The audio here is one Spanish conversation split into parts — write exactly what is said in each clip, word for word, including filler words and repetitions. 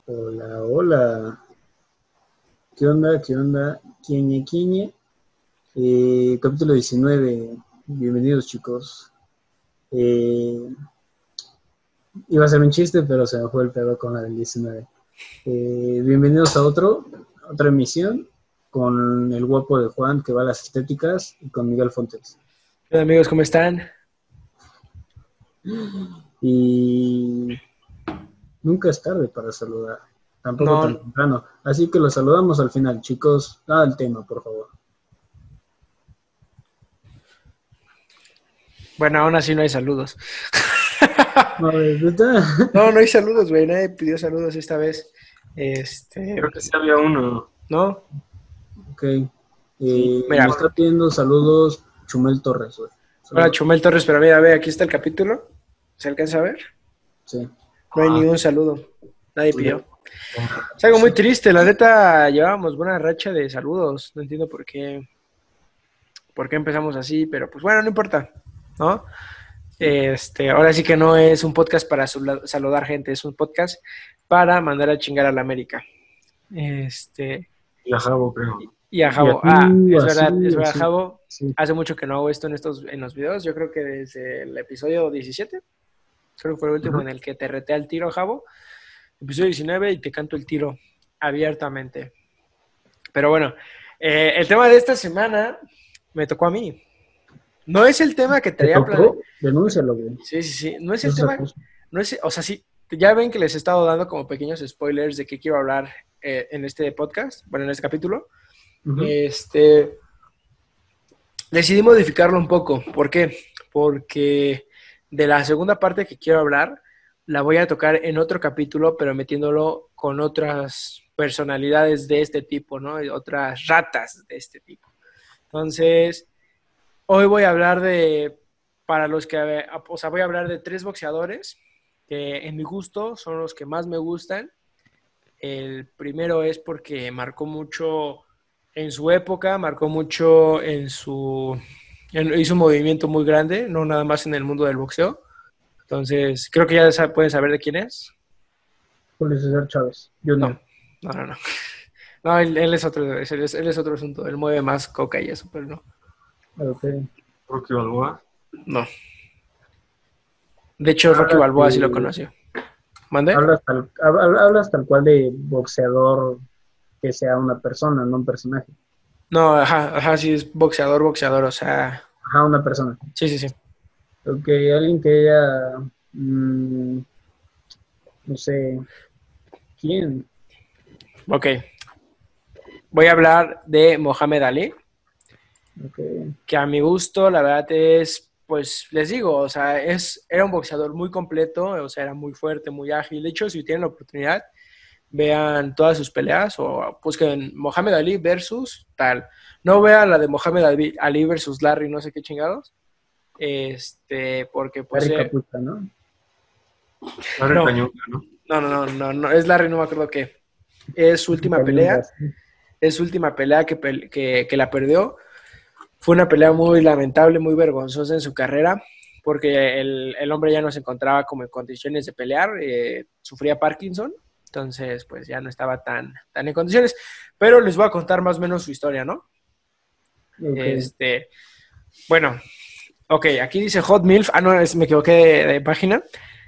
Hola, hola. ¿Qué onda? ¿Qué onda? Quiñe, quiñe. Eh, capítulo diecinueve. Bienvenidos, chicos. Eh, iba a ser un chiste, pero se me fue el pedo con la del diecinueve. Eh, bienvenidos a otro, otra emisión con el guapo de Juan que va a las estéticas y con Miguel Fontes. Hola amigos, ¿cómo están? Y nunca es tarde para saludar, tampoco tan No, temprano. Así que los saludamos al final, chicos. Da el tema, por favor. bueno, aún así no hay saludos. No, ¿verdad? No, no hay saludos, güey. Nadie pidió saludos esta vez. Este, Creo que sí había uno. ¿no? Ok. Sí. Eh, me Mira, está pidiendo saludos Chumel Torres, güey. hola Saludos. Chumel Torres, pero mira, ve, aquí está el capítulo. ¿Se alcanza a ver? Sí. No hay Ah, ni un saludo. Nadie sí. pidió. Es algo muy triste, la neta, llevábamos buena racha de saludos. No entiendo por qué, por qué empezamos así, pero pues bueno, no importa, ¿no? Este, ahora sí que no es un podcast para sula- saludar gente, es un podcast para mandar a chingar a la América. Este, Y a Jabo, creo. y a Y Jabo, ah, así, es verdad, es así, verdad, así. Jabo, Sí. hace mucho que no hago esto en estos, en los videos, yo creo que desde el episodio diecisiete, creo que fue el último Ajá. en el que te reté al tiro, Jabo, episodio diecinueve y te canto el tiro abiertamente. Pero bueno, eh, el tema de esta semana me tocó a mí. No es el tema que ¿Te traía planeado. tocó? Denúncialo, güey. Sí, sí, sí, no es el Eso es tema, acoso. no es, o sea, sí, ya ven que les he estado dando como pequeños spoilers de qué quiero hablar eh, en este podcast, bueno, en este capítulo. Ujú. Este, Decidí modificarlo un poco. ¿Por qué? Porque de la segunda parte que quiero hablar, la voy a tocar en otro capítulo, pero metiéndolo con otras personalidades de este tipo, ¿no? Y otras ratas de este tipo. Entonces, hoy voy a hablar de, para los que, o sea, voy a hablar de tres boxeadores que en mi gusto son los que más me gustan. El primero es porque marcó mucho en su época, marcó mucho en su... hizo un movimiento muy grande, no nada más en el mundo del boxeo. Entonces, creo que ya sa- pueden saber de quién es. Julio César Chávez, No, Junior. no, no, no. No, él, él es otro, él es, él es otro asunto. Él mueve más coca y eso, pero no. Ok. Rocky Balboa. No. De hecho, Rocky Hablas, Balboa sí lo de, conoció. ¿Mande? hablas, tal, hab- hablas tal cual de boxeador que sea una persona, no un personaje. No, ajá, ajá, sí es boxeador, boxeador, o sea, Ajá, una persona. sí, sí, sí. Ok, alguien que haya, mm, no sé, ¿quién? Ok. Voy a hablar de Mohamed Ali, Ok, que a mi gusto, la verdad es, pues les digo, o sea, es, era un boxeador muy completo, o sea, era muy fuerte, muy ágil. De hecho, si tienen la oportunidad, vean todas sus peleas o busquen Mohamed Ali versus tal. No vean la de Mohamed Ali, Ali versus Larry, no sé qué chingados. Este, porque pues Larry eh, Capucha, ¿no? Larry no, Cañuca, ¿no? no, no, no, no, no, es Larry, no me acuerdo qué. Es su última pelea, Cañongas, ¿no? es su última pelea que, que, que la perdió. Fue una pelea muy lamentable, muy vergonzosa en su carrera, porque el, el hombre ya no se encontraba como en condiciones de pelear, eh, sufría Parkinson, entonces pues ya no estaba tan, tan en condiciones. Pero les voy a contar más o menos su historia, ¿no? Ok, Este, bueno, ok, aquí dice Hot Milf, ah, no, es, me equivoqué de, de página,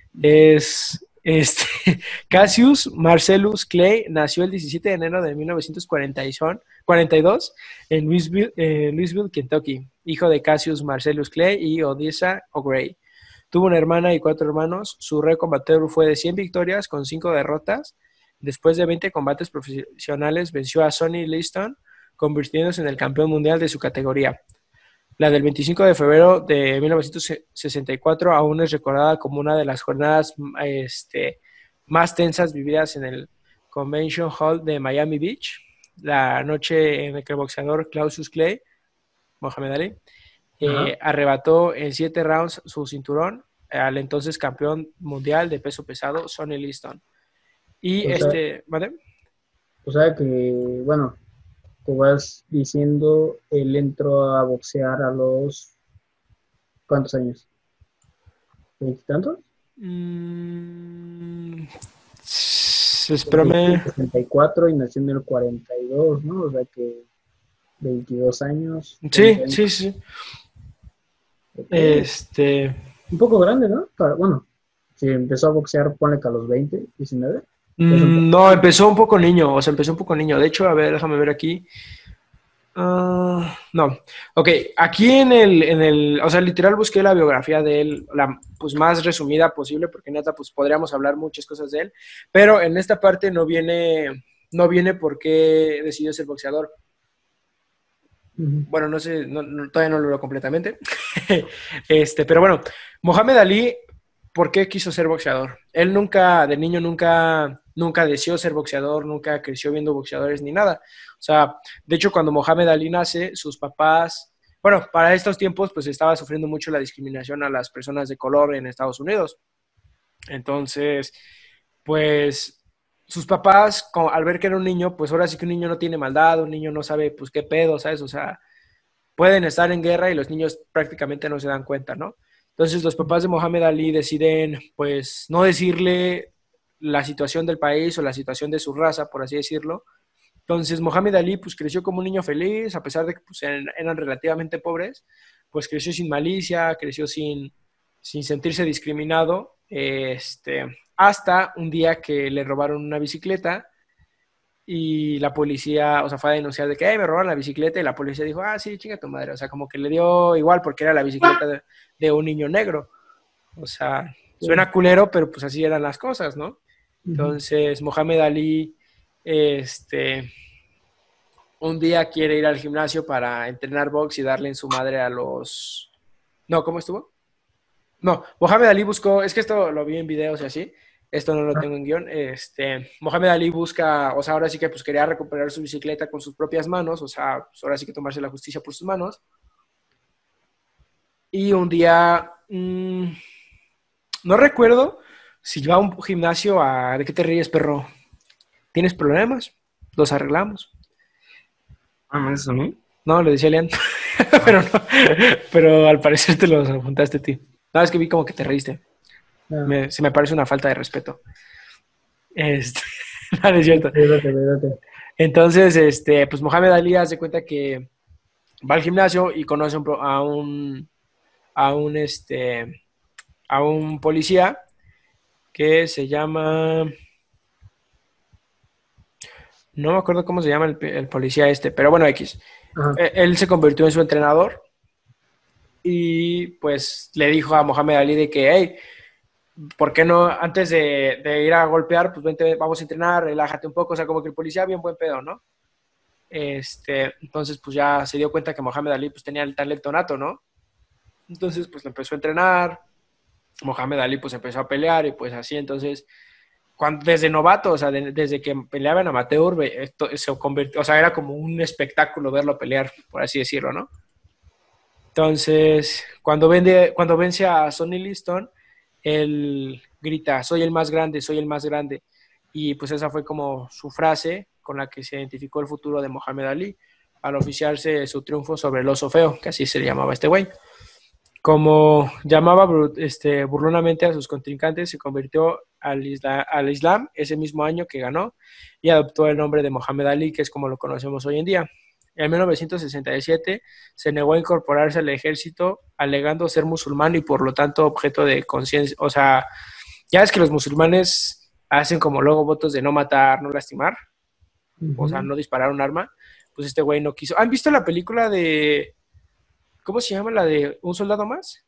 es este, Cassius Marcellus Clay nació el diecisiete de enero de mil novecientos cuarenta y dos en Louisville, eh, Louisville, Kentucky, hijo de Cassius Marcellus Clay y Odessa O'Gray. Tuvo una hermana y cuatro hermanos. Su récord amateur fue de cien victorias con cinco derrotas. Después de veinte combates profesionales, venció a Sonny Liston, convirtiéndose en el campeón mundial de su categoría. La del veinticinco de febrero de mil novecientos sesenta y cuatro aún es recordada como una de las jornadas este, más tensas vividas en el Convention Hall de Miami Beach, la noche en la que el boxeador Claudius Clay, Mohamed Ali, ajá. eh, arrebató en siete rounds su cinturón al entonces campeón mundial de peso pesado, Sonny Liston. Y O sea, este, ¿vale? o sea que, bueno, tú vas diciendo, él entró a boxear a los, ¿cuántos años? ¿Veintitantos? Mm, Pues espérame. sesenta y cuatro y nació en el cuarenta y dos, ¿no? O sea que veintidós años. Sí, treinta años. sí, sí. Ok. Este. Un poco grande, ¿no? Para, bueno, si empezó a boxear, ponle que a los veinte, diecinueve. Es un mm, poco No, grande. empezó un poco niño, o sea, empezó un poco niño. De hecho, a ver, déjame ver aquí. Ah, no, ok, aquí en el, en el, o sea, literal busqué la biografía de él, la pues más resumida posible, porque neta, pues podríamos hablar muchas cosas de él, pero en esta parte no viene, no viene por qué decidió ser boxeador. Ujú. Bueno, no sé, no- no- todavía no lo leo completamente. Este, pero bueno, Mohamed Ali, ¿por qué quiso ser boxeador? Él nunca, de niño, nunca, nunca deseó ser boxeador, nunca creció viendo boxeadores ni nada. O sea, de hecho, cuando Mohamed Ali nace, sus papás, bueno, para estos tiempos, pues estaba sufriendo mucho la discriminación a las personas de color en Estados Unidos. Entonces, pues sus papás, co- al ver que era un niño, pues ahora sí que un niño no tiene maldad, un niño no sabe, pues qué pedo, ¿sabes? O sea, pueden estar en guerra y los niños prácticamente no se dan cuenta, ¿no? Entonces los papás de Mohamed Ali deciden, pues, no decirle la situación del país o la situación de su raza, por así decirlo. Entonces Mohamed Ali, pues, creció como un niño feliz, a pesar de que pues, eran, eran relativamente pobres, pues creció sin malicia, creció sin, sin sentirse discriminado, este, hasta un día que le robaron una bicicleta y la policía, o sea, fue a denunciar de que, "Ay, me robaron la bicicleta", y la policía dijo, ah, sí, chinga tu madre, o sea, como que le dio igual porque era la bicicleta de, de un niño negro, o sea, Sí. suena culero, pero pues así eran las cosas, ¿no? Ujú. Entonces, Mohamed Ali, este, un día quiere ir al gimnasio para entrenar box y darle en su madre a los... No, ¿cómo estuvo? No, Mohamed Ali buscó, es que esto lo vi en videos y así, esto no lo Ah, tengo en guión, este, Mohamed Ali busca, o sea, ahora sí que pues quería recuperar su bicicleta con sus propias manos, o sea, pues, ahora sí que tomarse la justicia por sus manos, y un día, mmm, no recuerdo si iba a un gimnasio a... ¿De qué te ríes, perro? ¿Tienes problemas? Los arreglamos. Ah, ¿me dices a mí? No, le decía a Lean, Ah, pero no, pero al parecer te los apuntaste a ti. No, es que vi como que te reíste. ah. Me, se me parece una falta de respeto. Este, no, no es cierto. Cuídate, cuídate. Entonces, este, pues Mohamed Ali hace cuenta que va al gimnasio y conoce un pro- a un, a un, este, a un policía que se llama, no me acuerdo cómo se llama el, el policía este, pero bueno, X. Ajá. Eh, Él se convirtió en su entrenador y pues le dijo a Mohamed Ali de que, hey, ¿por qué no, antes de, de ir a golpear, pues vente, vamos a entrenar, relájate un poco, o sea, como que el policía bien buen pedo, ¿no? Este, entonces, pues ya se dio cuenta que Mohamed Ali pues tenía el talento nato, ¿no? Entonces, pues lo empezó a entrenar. Mohamed Ali pues empezó a pelear y pues así, entonces, cuando, desde novato, o sea, de- desde que peleaba en amateur, ve- esto se convirtió, o sea, era como un espectáculo verlo pelear, por así decirlo, ¿no? Entonces, cuando, vende, cuando vence a Sonny Liston, él grita, soy el más grande, soy el más grande. Y pues esa fue como su frase con la que se identificó el futuro de Mohamed Ali al oficiarse su triunfo sobre el oso feo, que así se llamaba este güey. Como llamaba bru- este, burlonamente a sus contrincantes, se convirtió al, isla- al Islam ese mismo año que ganó y adoptó el nombre de Mohamed Ali, que es como lo conocemos hoy en día. En mil novecientos sesenta y siete se negó a incorporarse al ejército, alegando ser musulmán y por lo tanto objeto de conciencia. O sea, ya es que los musulmanes hacen como luego votos de no matar, no lastimar, o sea, Ujú. no disparar un arma. Pues este güey no quiso. ¿Han visto la película de... ¿Cómo se llama? La de Un soldado más?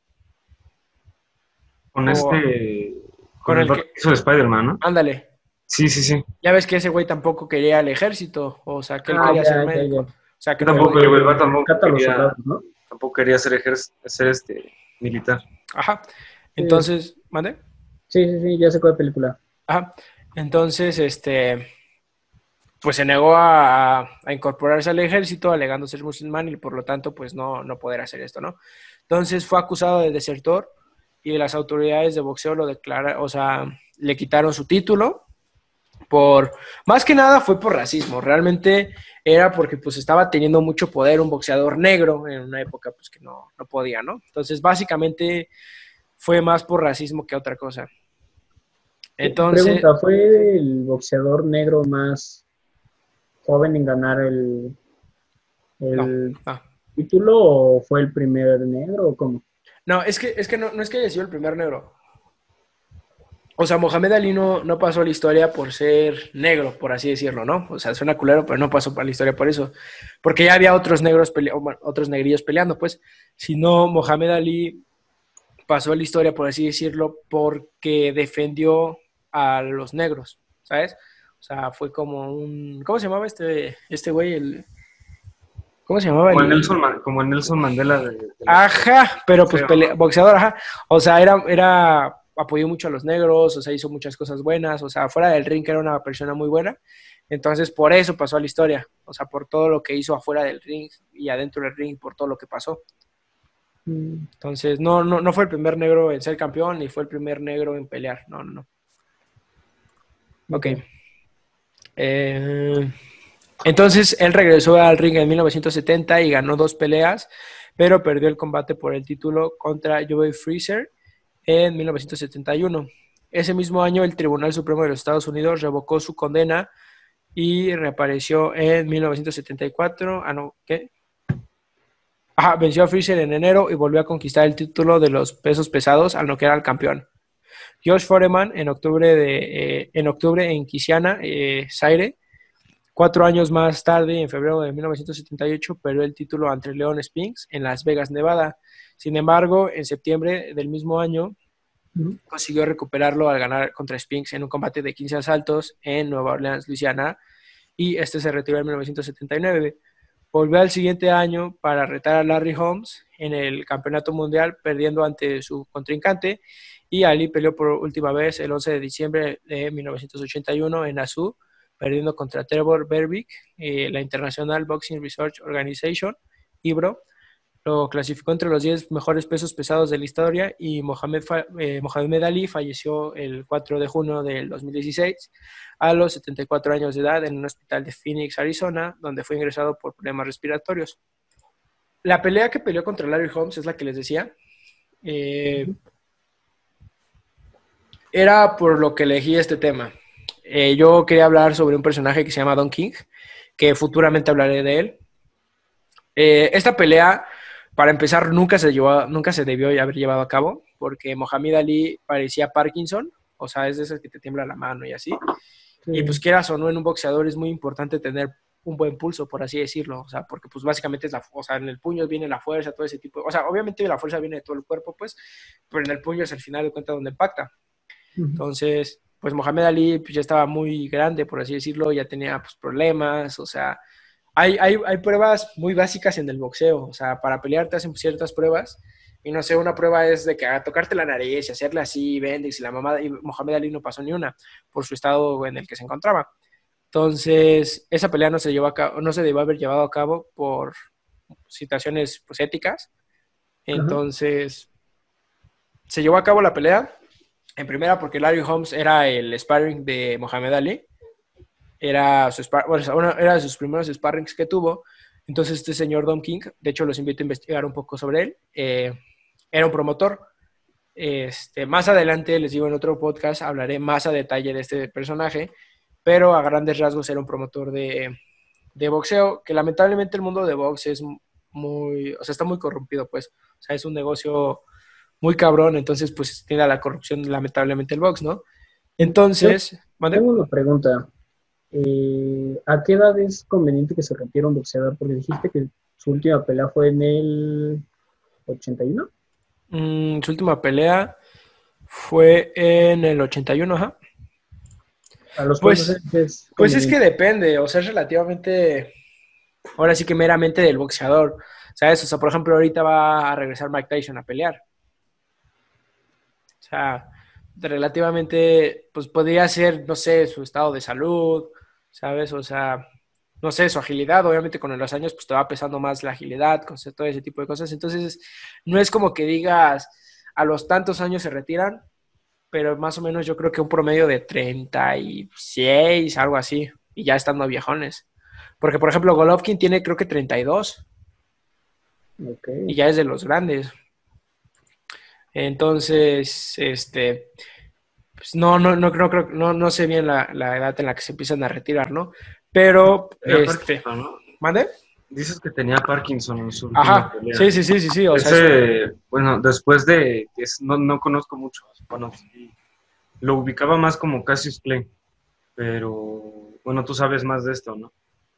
con O este, con con el el vato que... que hizo de Spider-Man, ¿no? Ándale. Sí, sí, sí. Ya ves que ese güey tampoco quería el ejército, o sea, que él Ah, quería ser ya, ya, médico. ya. O sea, que Yo no El tampoco, podía. el güey que tampoco rescata a los quería, soldados, ¿no? tampoco quería ser, ejer- ser este militar. Ajá. Sí, es- Entonces, ¿mande? sí, sí, sí, ya sé cuál película. Ajá. Entonces, este, pues se negó a, a incorporarse al ejército, alegando ser musulmán y por lo tanto, pues no, no poder hacer esto, ¿no? Entonces fue acusado de desertor y las autoridades de boxeo lo declararon, o sea, le quitaron su título por, más que nada fue por racismo, realmente era porque pues estaba teniendo mucho poder un boxeador negro en una época pues que no, no podía, ¿no? Entonces básicamente fue más por racismo que otra cosa. Entonces, Pregunta, ¿fue el boxeador negro más joven en ganar el, no, el no. título o fue el primer negro o cómo? No, es que, es que no, no es que haya sido el primer negro. O sea, Mohamed Ali no, no pasó a la historia por ser negro, por así decirlo, ¿no? O sea, suena culero, pero no pasó a la historia por eso. Porque ya había otros negros, pelea- bueno, otros negrillos peleando, pues. Si no, Mohamed Ali pasó a la historia, por así decirlo, porque defendió a los negros, ¿sabes? O sea, fue como un... ¿Cómo se llamaba este, este güey? El, ¿cómo se llamaba? Como el El, Nelson, Ma- como el Nelson Mandela de, de la ajá, pero pues boxeo, pelea, ¿no? boxeador, ajá. O sea, era, era, apoyó mucho a los negros, o sea, hizo muchas cosas buenas, o sea, fuera del ring era una persona muy buena. Entonces, por eso pasó a la historia, o sea, por todo lo que hizo afuera del ring y adentro del ring, por todo lo que pasó. Mm, Entonces, no, no, no fue el primer negro en ser campeón, ni fue el primer negro en pelear, no, no, no. Ok. ok. Eh, entonces, él regresó al ring en mil novecientos setenta y ganó dos peleas, pero perdió el combate por el título contra Joey Frazier en mil novecientos setenta y uno. Ese mismo año, el Tribunal Supremo de los Estados Unidos revocó su condena y reapareció en mil novecientos setenta y cuatro. Ah, no, ¿qué? Ajá, venció a Frazier en enero y volvió a conquistar el título de los pesos pesados al noquear al campeón. Josh Foreman en octubre, de, eh, en, octubre en Quisiana, eh, Zaire. Cuatro años más tarde, en febrero de mil novecientos setenta y ocho, perdió el título ante Leon Spinks en Las Vegas, Nevada. Sin embargo, en septiembre del mismo año, Ujú. consiguió recuperarlo al ganar contra Spinks en un combate de quince asaltos en Nueva Orleans, Luisiana, y este se retiró en mil novecientos setenta y nueve. Volvió al siguiente año para retar a Larry Holmes en el Campeonato Mundial, perdiendo ante su contrincante, y Ali peleó por última vez el once de diciembre de mil novecientos ochenta y uno en Azú, perdiendo contra Trevor Berbick, eh, la International Boxing Research Organization, I B R O, lo clasificó entre los diez mejores pesos pesados de la historia y Mohamed, eh, Mohamed Ali falleció el cuatro de junio del dos mil dieciséis a los setenta y cuatro años de edad en un hospital de Phoenix, Arizona, donde fue ingresado por problemas respiratorios. La pelea que peleó contra Larry Holmes es la que les decía. Eh, era por lo que elegí este tema. Eh, yo quería hablar sobre un personaje que se llama Don King, que futuramente hablaré de él. Eh, esta pelea, para empezar, nunca se, llevó, nunca se debió haber llevado a cabo, porque Mohamed Ali parecía Parkinson, o sea, es de esas que te tiembla la mano y así. Y pues Sí. quieras o no, en un boxeador es muy importante tener un buen pulso, por así decirlo, o sea, porque pues básicamente es la, o sea, en el puño viene la fuerza, todo ese tipo, de, o sea, obviamente la fuerza viene de todo el cuerpo, pues, pero en el puño es al final de cuentas donde impacta. Ujú. Entonces, pues Mohamed Ali pues, ya estaba muy grande, por así decirlo, ya tenía pues, problemas, o sea, hay, hay, hay pruebas muy básicas en el boxeo, o sea, para pelear te hacen ciertas pruebas, y no sé, una prueba es de que a tocarte la nariz y hacerle así, Bendix y la mamada, y Mohamed Ali no pasó ni una por su estado en el que se encontraba. Entonces, esa pelea no se llevó a cabo, no se debió haber llevado a cabo por situaciones pues, éticas. Ajá. Entonces, se llevó a cabo la pelea, en primera porque Larry Holmes era el sparring de Mohamed Ali, era, su spar, bueno, era de sus primeros sparrings que tuvo. Entonces este señor Don King, de hecho los invito a investigar un poco sobre él, eh, era un promotor. Este, más adelante, les digo en otro podcast, hablaré más a detalle de este personaje, pero a grandes rasgos era un promotor de, de boxeo, que lamentablemente el mundo de box es muy, o sea, está muy corrompido, pues, o sea, es un negocio muy cabrón, entonces pues tiene a la corrupción lamentablemente el box, ¿no? Tengo, Entonces, ¿mande? tengo una pregunta. Eh, ¿a qué edad es conveniente que se retire un boxeador? Porque dijiste que su última pelea fue en el ochenta y uno. Mm, su última pelea fue en el ochenta y uno, ajá. ¿A los cuantos Pues, años es pues es que conveniente? depende, o sea, es relativamente, ahora sí que meramente del boxeador, ¿sabes? O sea, por ejemplo, ahorita va a regresar Mike Tyson a pelear. O sea, relativamente, pues podría ser, no sé, su estado de salud, ¿sabes? O sea, no sé, su agilidad, obviamente con los años, pues te va pesando más la agilidad, con todo ese tipo de cosas. Entonces, no es como que digas, a los tantos años se retiran, pero más o menos yo creo que un promedio de treinta y seis, algo así, y ya estando viejones. Porque, por ejemplo, Golovkin tiene creo que treinta y dos Ok. y ya es de los grandes. Entonces, este, pues no, no, no creo, creo, no, no sé bien la, la edad en la que se empiezan a retirar, ¿no? Pero, Tenía este, Parkinson, ¿no? ¿mande? Dices que tenía Parkinson en su última Ajá, pelea. sí, sí, sí, sí, sí, o sea, es- Ese, bueno, después de, es- no, no conozco mucho, bueno, sí, lo ubicaba más como Cassius Clay, pero bueno, tú sabes más de esto, ¿no?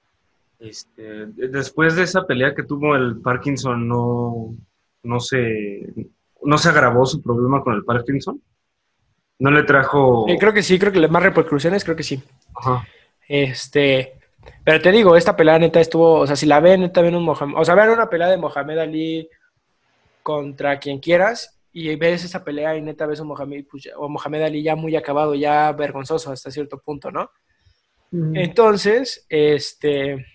Este, de- después de esa pelea que tuvo el Parkinson, no, no se, no se agravó su problema con el Parkinson, no le eh, trajo, creo que sí, creo que las más repercusiones, creo que sí. ajá, Este, pero te digo, esta pelea neta estuvo, o sea, si la ven, neta ven un Mohamed, o sea, vean una pelea de Mohamed Ali contra quien quieras y ves esa pelea y neta ves a Mohamed, pues, ya- o Mohamed Ali ya muy acabado, ya vergonzoso hasta cierto punto, ¿no? Ujú. Entonces, este,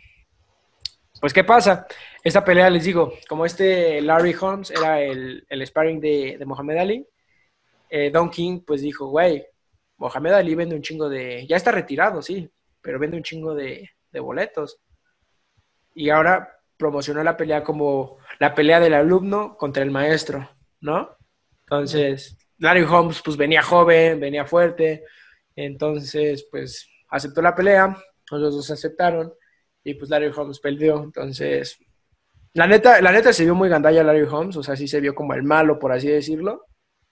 pues, ¿qué pasa? Esta pelea, les digo, como este Larry Holmes era el, el sparring de, de Mohamed Ali, eh, Don King pues dijo, güey, Mohamed Ali vende un chingo de, ya está retirado, sí, pero vende un chingo de, de boletos. Y ahora promocionó la pelea como la pelea del alumno contra el maestro, ¿no? Entonces, Larry Holmes pues venía joven, venía fuerte, entonces pues aceptó la pelea, los dos aceptaron y pues Larry Holmes perdió, entonces la neta, la neta se vio muy gandalla Larry Holmes, o sea, sí se vio como el malo, por así decirlo.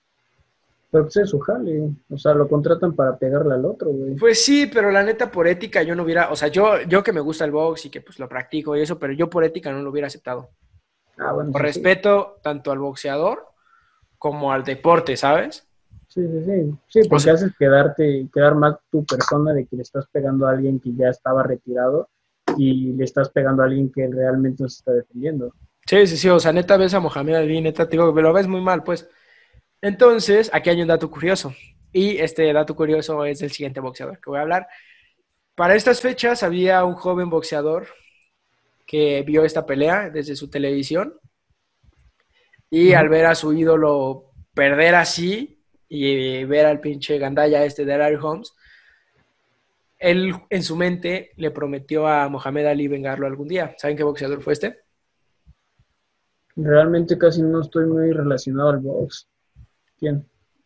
Pero pues es su jale, o sea, lo contratan para pegarle al otro, güey. Pues sí, pero la neta por ética yo no hubiera, o sea, yo, yo que me gusta el box y que pues lo practico y eso, pero yo por ética no lo hubiera aceptado. Ah, bueno, Por eso sí. respeto tanto al boxeador como al deporte, ¿sabes? Sí, sí, sí. Sí, O porque sea, haces quedarte, quedar mal tu persona de que le estás pegando a alguien que ya estaba retirado y le estás pegando a alguien que realmente no se está defendiendo. sí, sí, sí, o sea, neta ves a Mohamed Ali, neta te digo, me lo ves muy mal, pues. Entonces, aquí hay un dato curioso. Y este dato curioso es del siguiente boxeador que voy a hablar. Para estas fechas había un joven boxeador que vio esta pelea desde su televisión y al Ujú. ver a su ídolo perder así y ver al pinche gandalla este de Larry Holmes, él en su mente le prometió a Mohamed Ali vengarlo algún día. ¿Saben qué boxeador fue este? Realmente casi no estoy muy relacionado al box. ¿Quién?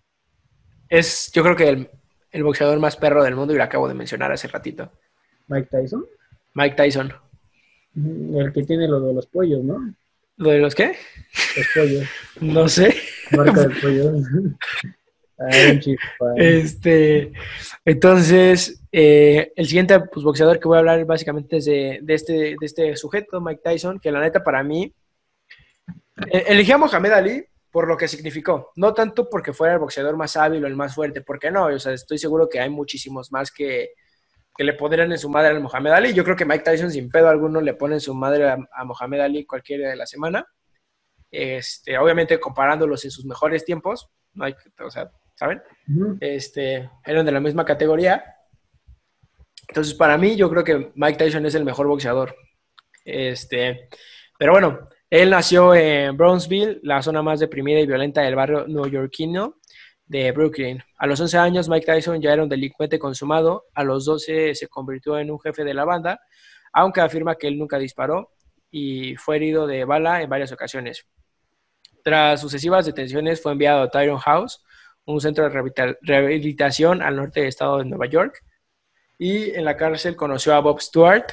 Es, yo creo que el, el boxeador más perro del mundo y lo acabo de mencionar hace ratito. Mike Tyson. Mike Tyson. Ujú. El que tiene lo de los pollos, ¿no? ¿Lo de los qué? Los pollos. No sé. Marca de pollos. Ah, era un chispán. Este, entonces, eh, el siguiente pues, boxeador que voy a hablar básicamente es de, de, este, de este sujeto, Mike Tyson, que la neta para mí, eh, elegí a Mohamed Ali por lo que significó, no tanto porque fuera el boxeador más hábil o el más fuerte, porque no, o sea, estoy seguro que hay muchísimos más que, que le pondrían en su madre al Mohamed Ali. Yo creo que Mike Tyson sin pedo alguno le pone en su madre a, a Mohamed Ali cualquier día de la semana. Este, obviamente comparándolos en sus mejores tiempos, no hay, o sea, ¿saben? Ujú. Este, eran de la misma categoría. Entonces, para mí, yo creo que Mike Tyson es el mejor boxeador. Este, pero bueno, él nació en Brownsville, la zona más deprimida y violenta del barrio neoyorquino de Brooklyn. A los once años, Mike Tyson ya era un delincuente consumado. A los doce se convirtió en un jefe de la banda, aunque afirma que él nunca disparó y fue herido de bala en varias ocasiones. Tras sucesivas detenciones, fue enviado a Tyrone House, un centro de rehabilitación al norte del estado de Nueva York, y en la cárcel conoció a Bob Stewart,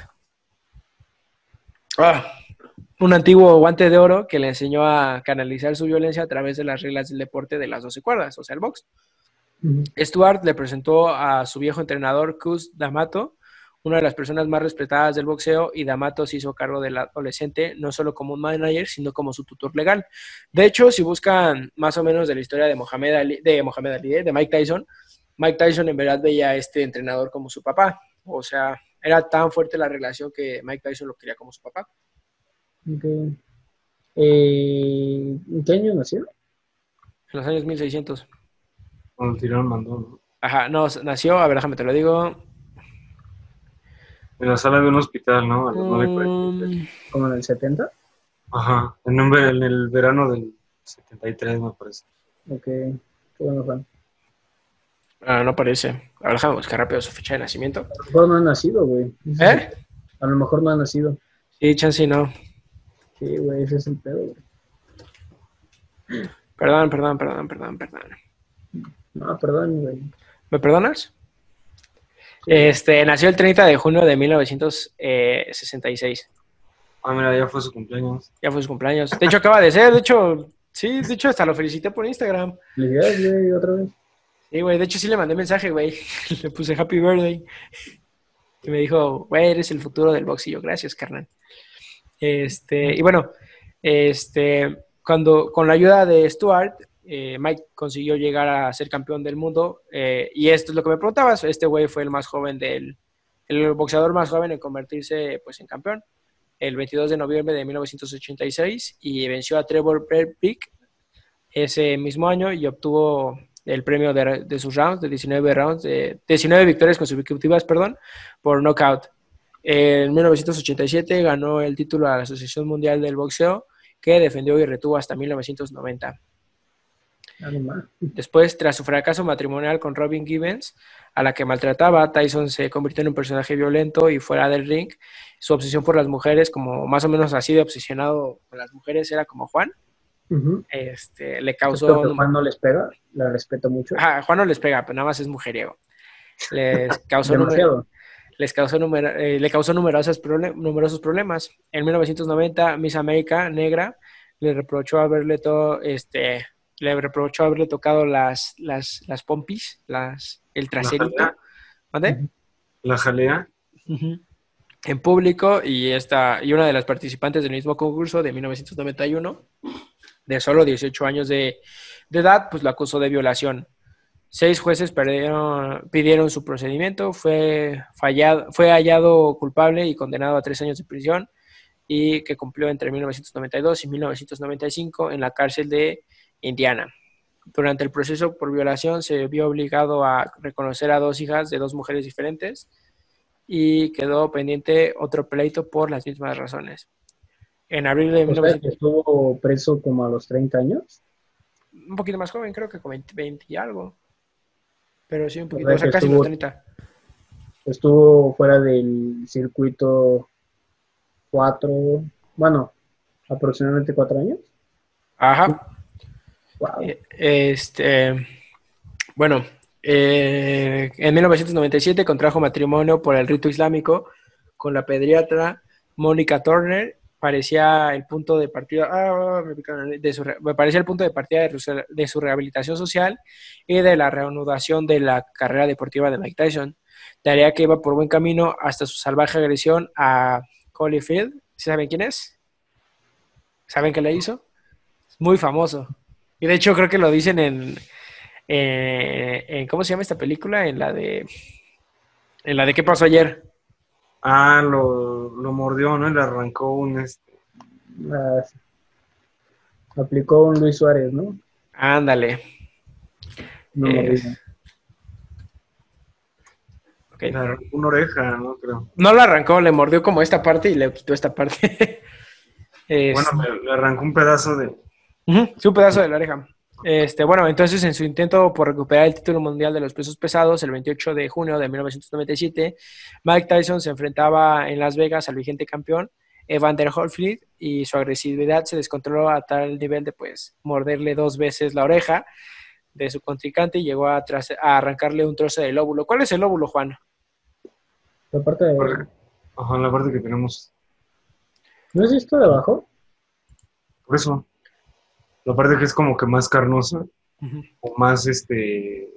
ah, un antiguo guante de oro que le enseñó a canalizar su violencia a través de las reglas del deporte de las doce cuerdas, o sea, el box. Ujú. Stewart le presentó a su viejo entrenador, Cus D'Amato, una de las personas más respetadas del boxeo, y D'Amato se hizo cargo del adolescente no solo como un manager, sino como su tutor legal. De hecho, si buscan más o menos de la historia de Mohamed Ali, de Mohamed Ali, de Mike Tyson, Mike Tyson en verdad veía a este entrenador como su papá. O sea, era tan fuerte la relación que Mike Tyson lo quería como su papá. Ok. Eh, ¿En qué año nació? En los años mil seiscientos. cuando tiraron mandó, ¿no? Ajá, no, nació, a ver, déjame te lo digo. En la sala de un hospital, ¿no? A las nueve cuarenta y tres. Um, ¿Como en el setenta? Ajá, en, un ver- en el verano del setenta y tres, me parece. Ok, qué bueno, Juan. ah, no aparece. A ver, déjame buscar rápido su fecha de nacimiento. A lo mejor no ha nacido, güey. Ese es el- ¿Eh? A lo mejor no ha nacido. Sí, chance no. Sí, güey, ese es el pedo, güey. Perdón, perdón, perdón, perdón, perdón. No, perdón, güey. ¿Me perdonas? Sí. Este, nació el treinta de junio de mil novecientos sesenta y seis. Ah, mira, ya fue su cumpleaños. Ya fue su cumpleaños. De hecho, acaba de ser. De hecho, sí, de hecho, hasta lo felicité por Instagram. Felicidades, güey, otra vez. Sí, güey. De hecho, sí le mandé mensaje, güey. Le puse happy birthday. Y me dijo, güey, eres el futuro del box. Y yo, gracias, carnal. Este, y bueno, este, cuando, con la ayuda de Stuart, eh, Mike consiguió llegar a ser campeón del mundo. Eh, y esto es lo que me preguntabas. Este güey fue el más joven del, el boxeador más joven en convertirse, pues, en campeón. El veintidós de noviembre de mil novecientos ochenta y seis y venció a Trevor Berbick ese mismo año y obtuvo el premio de, de sus rounds, de diecinueve rounds, de diecinueve victorias consecutivas, perdón, por knockout. En mil novecientos ochenta y siete ganó el título a la Asociación Mundial del Boxeo, que defendió y retuvo hasta mil novecientos noventa. Después, tras su fracaso matrimonial con Robin Givens, a la que maltrataba, Tyson se convirtió en un personaje violento y fuera del ring. Su obsesión por las mujeres, como más o menos así de obsesionado con las mujeres, era como Juan. Uh-huh. Este, le causó... Que Juan no les pega, la respeto mucho. Ajá, Juan no les pega, pero nada más es mujeriego. Les causó Demasiado. Les causó numer eh, le causó numerosos, problem numerosos problemas. En mil novecientos noventa, Miss América Negra le reprochó haberle todo, este... le reprochó haberle tocado las, las, las pompis, las, el traserito. ¿Dónde? La jalea. Uh-huh. En público, y, esta, y una de las participantes del mismo concurso de mil novecientos noventa y uno, de solo dieciocho años de, de edad, pues la acusó de violación. Seis jueces perdieron, pidieron su procedimiento, fue, fallado, fue hallado culpable y condenado a tres años de prisión, y que cumplió entre mil novecientos noventa y dos y mil novecientos noventa y cinco en la cárcel de Indiana. Durante el proceso por violación se vio obligado a reconocer a dos hijas de dos mujeres diferentes y quedó pendiente otro pleito por las mismas razones. En abril de o mil novecientos... sea, ¿estuvo preso como a los treinta años? Un poquito más joven, creo que con veinte, veinte y algo. Pero sí, un poquito, o sea, o sea casi estuvo, los treinta. Estuvo fuera del circuito cuatro, bueno, aproximadamente cuatro años. Ajá. Wow. Este, bueno, eh, en mil novecientos noventa y siete contrajo matrimonio por el rito islámico con la pediatra Mónica Turner. Parecía el punto de partida ah, de su, me parecía el punto de partida de su, de su rehabilitación social y de la reanudación de la carrera deportiva de Mike Tyson. Tarea que iba por buen camino hasta su salvaje agresión a Holyfield. ¿Saben quién es? ¿Saben qué le hizo? Muy famoso. Y de hecho creo que lo dicen en, eh, en ¿cómo se llama esta película? En la de en la de ¿Qué pasó ayer? Ah, lo, lo mordió, ¿no? Le arrancó un este. Ah, aplicó un Luis Suárez, ¿no? Ándale. No eh, okay. Le arrancó una oreja, ¿no? Creo. No lo arrancó, le mordió como esta parte y le quitó esta parte. es... Bueno, le, le arrancó un pedazo de... Uh-huh, sí, un pedazo de la oreja. Este, bueno, entonces en su intento por recuperar el título mundial de los pesos pesados, el veintiocho de junio de mil novecientos noventa y siete, Mike Tyson se enfrentaba en Las Vegas al vigente campeón Evander Holyfield y su agresividad se descontroló a tal nivel de pues morderle dos veces la oreja de su contrincante y llegó a, tras, a arrancarle un trozo del lóbulo. ¿Cuál es el lóbulo, Juan? La parte de... Ajá, la parte que tenemos. ¿No es esto de abajo? Por eso. La parte que es como que más carnosa, uh-huh. o más este...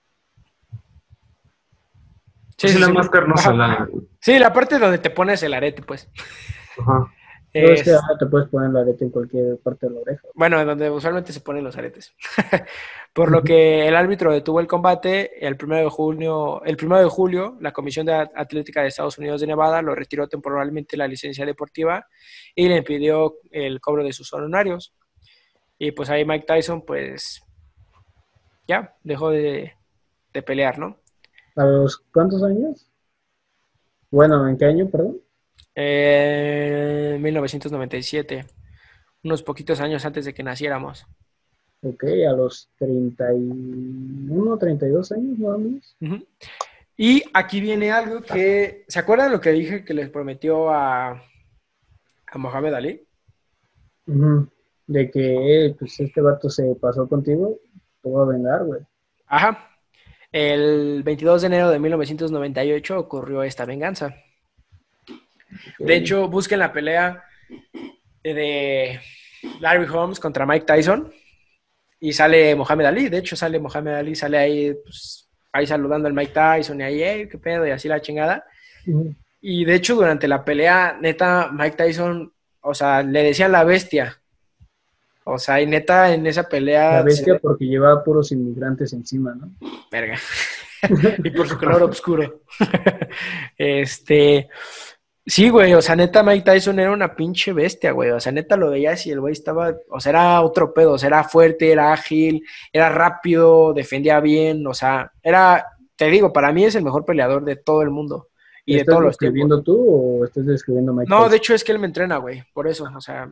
Sí, sí, sí, la sí. más carnosa. La... Sí, la parte donde te pones el arete, pues. Ajá. Es... No, es que ahora te puedes poner el arete en cualquier parte de la oreja. Bueno, donde usualmente se ponen los aretes. Por lo que el árbitro detuvo el combate. El primero de junio, el primero de julio, la Comisión de Atlética de Estados Unidos de Nevada lo retiró temporalmente la licencia deportiva y le impidió el cobro de sus honorarios. Y pues ahí Mike Tyson, pues, ya, dejó de, de pelear, ¿no? ¿A los cuántos años? Bueno, ¿en qué año, perdón? Eh, mil novecientos noventa y siete, unos poquitos años antes de que naciéramos. Ok, a los treinta y uno, treinta y dos años, nada más. Uh-huh. Y aquí viene algo que, ¿se acuerdan lo que dije que les prometió a, a Mohamed Ali? Uh-huh. De que, eh, pues, este vato se pasó contigo, te voy a vengar, güey. Ajá. El veintidós de enero de mil novecientos noventa y ocho ocurrió esta venganza. De hecho, busquen la pelea de Larry Holmes contra Mike Tyson y sale Mohamed Ali. De hecho, sale Mohamed Ali, sale ahí, pues, ahí saludando al Mike Tyson y ahí, hey, qué pedo, y así la chingada. Uh-huh. Y de hecho, durante la pelea, neta, Mike Tyson, o sea, le decían la bestia. O sea, y neta, en esa pelea... La bestia se... porque llevaba puros inmigrantes encima, ¿no? Verga. Y por su color oscuro. Este... Sí, güey, o sea, neta, Mike Tyson era una pinche bestia, güey. O sea, neta, lo veías y el güey estaba... O sea, era otro pedo. O sea, era fuerte, era ágil, era rápido, defendía bien. O sea, era... Te digo, para mí es el mejor peleador de todo el mundo. Y de todos los tiempos. ¿Estás describiendo tú o estás describiendo Mike No, Tyson? de hecho es que él me entrena, güey. Por eso, o sea...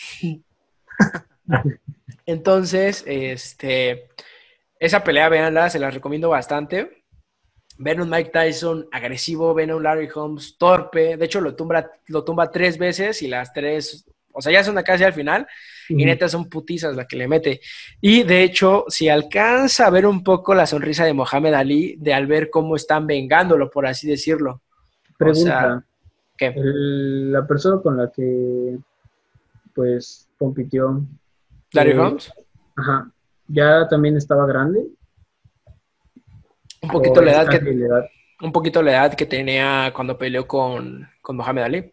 Entonces, este, esa pelea, véanla, se la recomiendo bastante. Ven un Mike Tyson agresivo, ven a un Larry Holmes torpe. De hecho, lo tumba, lo tumba tres veces y las tres, o sea, ya son casi al final. Uh-huh. Y neta son putizas la que le mete. Y de hecho, si alcanza a ver un poco la sonrisa de Mohamed Ali, de al ver cómo están vengándolo, por así decirlo. Pregunta. O sea, ¿qué? El, la persona con la que, pues, compitió. ¿Larry eh, Holmes? Ajá. ¿Ya también estaba grande? Un poquito la edad que la edad? un poquito la edad que tenía cuando peleó con, con Mohamed Ali.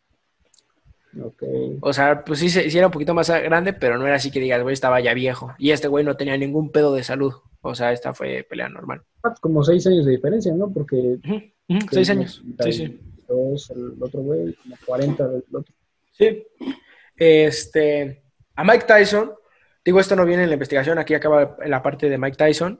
Okay. O sea, pues sí, sí era un poquito más grande, pero no era así que digas, güey, estaba ya viejo. Y este güey no tenía ningún pedo de salud. O sea, esta fue pelea normal. Como seis años de diferencia, ¿no? Porque... Uh-huh, uh-huh, seis años. Sí, sí. Dos, el otro güey, como cuarenta del otro. Sí. Este... A Mike Tyson, digo, esto no viene en la investigación, aquí acaba la parte de Mike Tyson.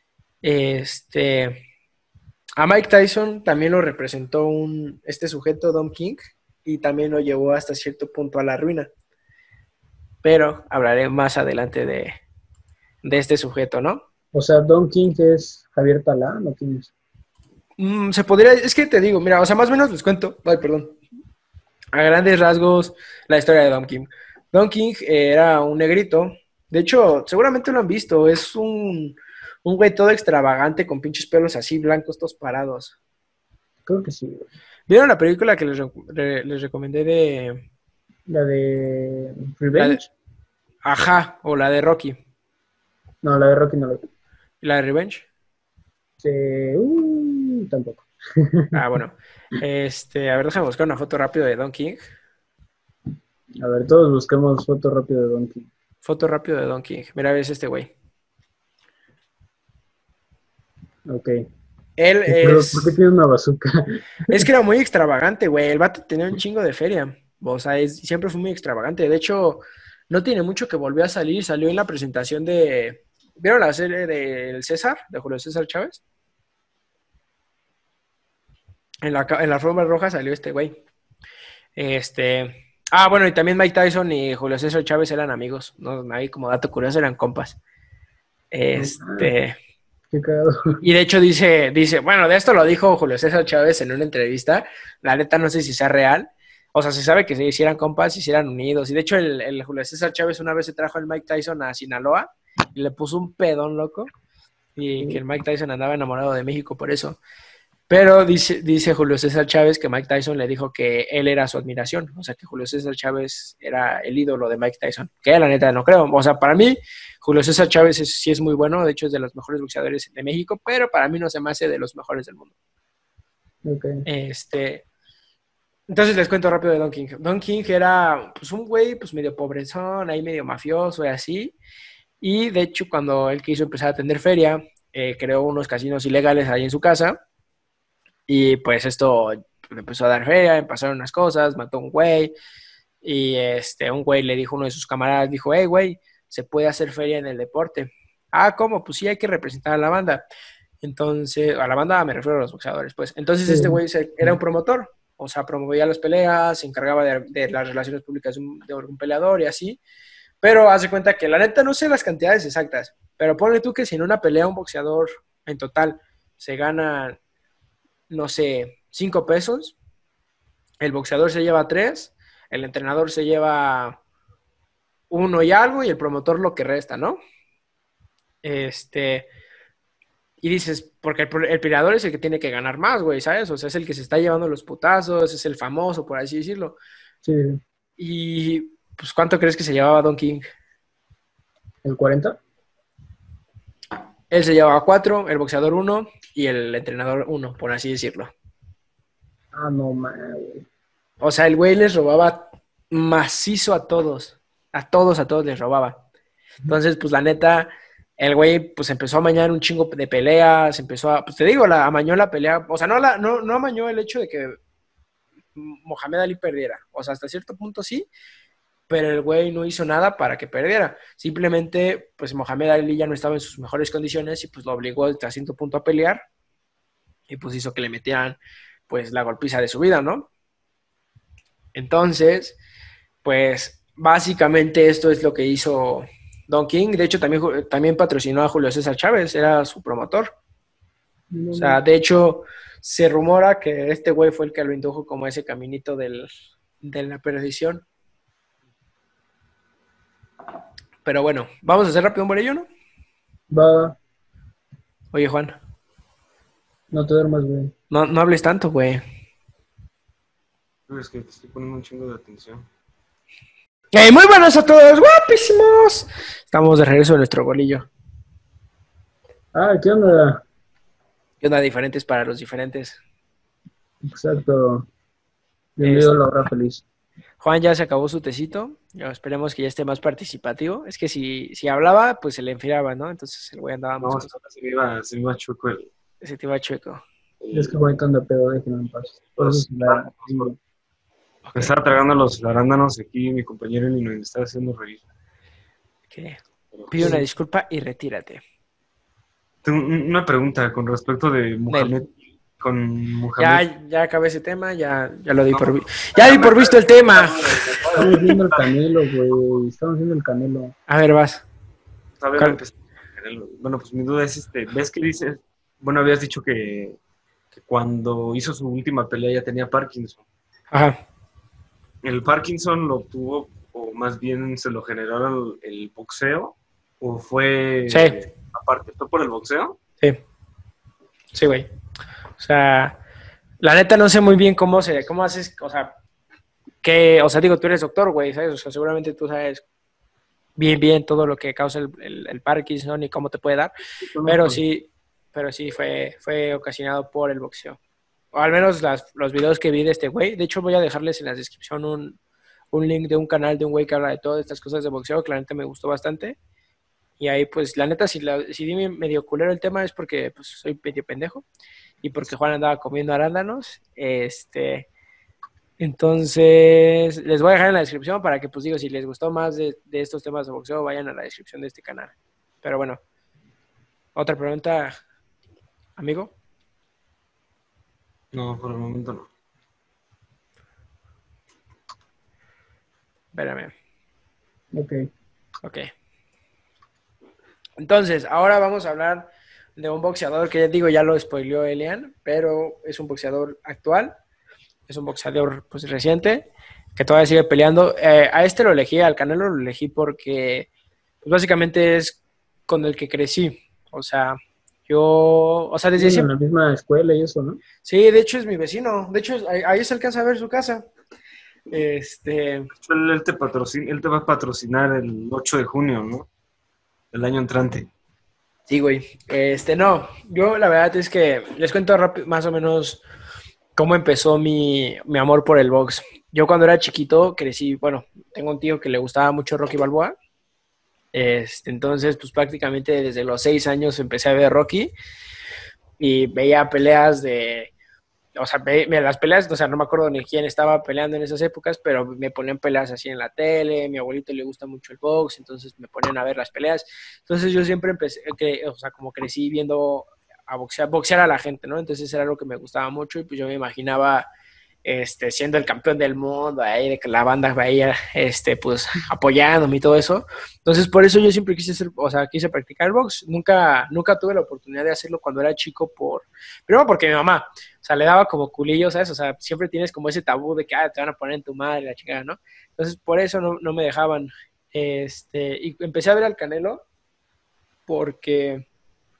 Este, a Mike Tyson también lo representó un, este sujeto, Don King, y también lo llevó hasta cierto punto a la ruina. Pero hablaré más adelante de, de este sujeto, ¿no? O sea, Don King es Javier Talá, ¿no tienes? Mm, se podría, es que te digo, mira, o sea, más o menos les cuento, ay, perdón, a grandes rasgos la historia de Don King. Don King era un negrito, de hecho, seguramente lo han visto, es un, un güey todo extravagante con pinches pelos así blancos, todos parados. Creo que sí. ¿Vieron la película que les, re, les recomendé de... La de Revenge? La de... Ajá, o la de Rocky. No, la de Rocky no la vi. ¿La de Revenge? Sí, uh, tampoco. Ah, bueno. Este, a ver, déjame buscar una foto rápido de Don King. A ver, todos busquemos foto rápido de Don King. Foto rápido de Don King. Mira, ves este güey. Ok. Él Pero, es... ¿por qué tiene una bazooka? Es que era muy extravagante, güey. El vato tenía un chingo de feria. O sea, es... siempre fue muy extravagante. De hecho, no tiene mucho que volvió a salir. Salió en la presentación de... ¿Vieron la serie del César? De Julio César Chávez. En la, en la alfombra roja salió este güey. Este... Ah, bueno, y también Mike Tyson y Julio César Chávez eran amigos, ¿no? Ahí como dato curioso eran compas. Este... Qué cagado. Y de hecho dice, dice, bueno, de esto lo dijo Julio César Chávez en una entrevista. La neta no sé si sea real. O sea, se sabe que se hicieran compas, se hicieran unidos. Y de hecho el, el Julio César Chávez una vez se trajo al Mike Tyson a Sinaloa y le puso un pedón loco. Y que el Mike Tyson andaba enamorado de México por eso. Pero dice, dice Julio César Chávez que Mike Tyson le dijo que él era su admiración, o sea, que Julio César Chávez era el ídolo de Mike Tyson, que la neta no creo, o sea, para mí Julio César Chávez es, sí es muy bueno, de hecho es de los mejores boxeadores de México, pero para mí no se me hace de los mejores del mundo. Okay. Este, entonces les cuento rápido de Don King. Don King era pues un güey pues medio pobrezón, ahí medio mafioso y así, y de hecho cuando él quiso empezar a atender feria, eh, creó unos casinos ilegales ahí en su casa. Y pues esto le empezó a dar feria, pasaron unas cosas, mató a un güey. Y este, un güey le dijo a uno de sus camaradas, dijo, hey, güey, se puede hacer feria en el deporte. Ah, ¿cómo? Pues sí, hay que representar a la banda. Entonces, a la banda me refiero a los boxeadores, pues. Entonces sí. Este güey era un promotor, o sea, promovía las peleas, se encargaba de, de las relaciones públicas de, un, de algún peleador y así. Pero haz de cuenta que la neta no sé las cantidades exactas, pero ponle tú que si en una pelea un boxeador en total se gana, no sé, cinco pesos, el boxeador se lleva tres, el entrenador se lleva uno y algo y el promotor lo que resta, ¿no? Este, Y dices, porque el, el peleador es el que tiene que ganar más, güey, ¿sabes? O sea, es el que se está llevando los putazos, es el famoso, por así decirlo. Sí, Y, pues, ¿cuánto crees que se llevaba Don King? ¿el cuarenta? Él se llevaba cuatro, el boxeador uno y el entrenador uno, por así decirlo. Ah, no, man, güey. O sea, el güey les robaba macizo a todos. A todos, a todos les robaba. Entonces, pues la neta, el güey pues empezó a amañar un chingo de peleas, empezó a, pues te digo, la amañó la pelea, o sea, no, la, no, no amañó el hecho de que Mohamed Ali perdiera. O sea, hasta cierto punto sí, pero el güey no hizo nada para que perdiera. Simplemente, pues Mohamed Ali ya no estaba en sus mejores condiciones y pues lo obligó hasta cierto punto a pelear y pues hizo que le metieran pues la golpiza de su vida, ¿no? Entonces, pues básicamente esto es lo que hizo Don King. De hecho, también, también patrocinó a Julio César Chávez, era su promotor. O sea, de hecho, se rumora que este güey fue el que lo indujo como ese caminito del, de la perdición. Pero bueno, vamos a hacer rápido un por ello, ¿no? Va, Oye, Juan, no te duermas, güey. no, no hables tanto, güey. Es que te estoy poniendo un chingo de atención. ¡Hey, muy buenos a todos! ¡Guapísimos! Estamos de regreso de nuestro golillo. Ah, ¿qué onda? ¿Qué onda? Diferentes para los diferentes. Exacto. Bienvenido a la hora feliz. Juan ya se acabó su tecito. Ya esperemos que ya esté más participativo. Es que si, si hablaba, pues se le enfriaba, ¿no? Entonces el güey andaba No, más... se me iba, se me iba chueco el... Ese te iba chueco. Es que voy anda pedo, déjenme en paz. Por eso se la... Me estaba tragando los arándanos aquí, mi compañero y me estaba haciendo reír. Okay. Pido una disculpa y retírate. Tengo una pregunta con respecto de Mohamed. Con Mohamed. Ya, ya acabé ese tema, ya, ya lo di por visto. Ya di por visto el tema. Estamos viendo el Canelo, güey. Estamos viendo el Canelo. A ver, vas. A ver, empezar. Bueno, pues mi duda es, este, ¿ves que dices? Bueno, habías dicho que, que cuando hizo su última pelea ya tenía Parkinson. Ajá. ¿El Parkinson lo obtuvo o más bien se lo generó el, el boxeo? ¿O fue Sí. aparte? ¿Fue por el boxeo? Sí. Sí, güey. O sea, la neta no sé muy bien cómo se, cómo haces, o sea, que, o sea, digo, tú eres doctor, güey, ¿sabes? O sea, seguramente tú sabes bien, bien todo lo que causa el, el, el Parkinson y cómo te puede dar, pero sí, pero sí fue, fue ocasionado por el boxeo. O al menos las, los videos que vi de este güey. De hecho, voy a dejarles en la descripción un, un link de un canal de un güey que habla de todas estas cosas de boxeo, que la neta me gustó bastante. Y ahí, pues, la neta, si, la, si di medio culero el tema es porque pues, soy medio pendejo y porque Juan andaba comiendo arándanos. Este, entonces, les voy a dejar en la descripción para que, pues, digo, si les gustó más de, de estos temas de boxeo, vayan a la descripción de este canal. Pero bueno, otra pregunta, amigo. No, por el momento no. Espérame. Ok. Ok. Entonces, ahora vamos a hablar de un boxeador que ya digo, ya lo spoileó Elian, pero es un boxeador actual, es un boxeador pues reciente, que todavía sigue peleando. Eh, a este lo elegí, al Canelo lo elegí porque pues, básicamente es con el que crecí. O sea, yo, o sea, desde Sí, siempre... en la misma escuela y eso, ¿no? Sí, de hecho es mi vecino, de hecho ahí, ahí se alcanza a ver su casa. Este... Él, él, te patrocina, él te va a patrocinar el ocho de junio, ¿no? El año entrante. Sí, güey. Este, no, yo la verdad es que les cuento rápido, más o menos cómo empezó mi, mi amor por el box. Yo cuando era chiquito crecí, bueno, tengo un tío que le gustaba mucho Rocky Balboa. Este, entonces, pues prácticamente desde los seis años empecé a ver Rocky y veía peleas de, o sea, ve, las peleas, o sea, no me acuerdo ni quién estaba peleando en esas épocas, pero me ponían peleas así en la tele, mi abuelito le gusta mucho el box, entonces me ponían a ver las peleas. Entonces yo siempre empecé, que, o sea, como crecí viendo a boxear, boxear a la gente, ¿no? Entonces era algo que me gustaba mucho y pues yo me imaginaba este, siendo el campeón del mundo, ahí de que la banda vaya, este, pues, apoyándome y todo eso. Entonces, por eso yo siempre quise hacer, o sea, quise practicar el box. Nunca, nunca tuve la oportunidad de hacerlo cuando era chico por, primero porque mi mamá, o sea, le daba como culillo, ¿sabes? O sea, siempre tienes como ese tabú de que, ah, te van a poner en tu madre, la chica, ¿no? Entonces, por eso no, no me dejaban. Este, y empecé a ver al Canelo porque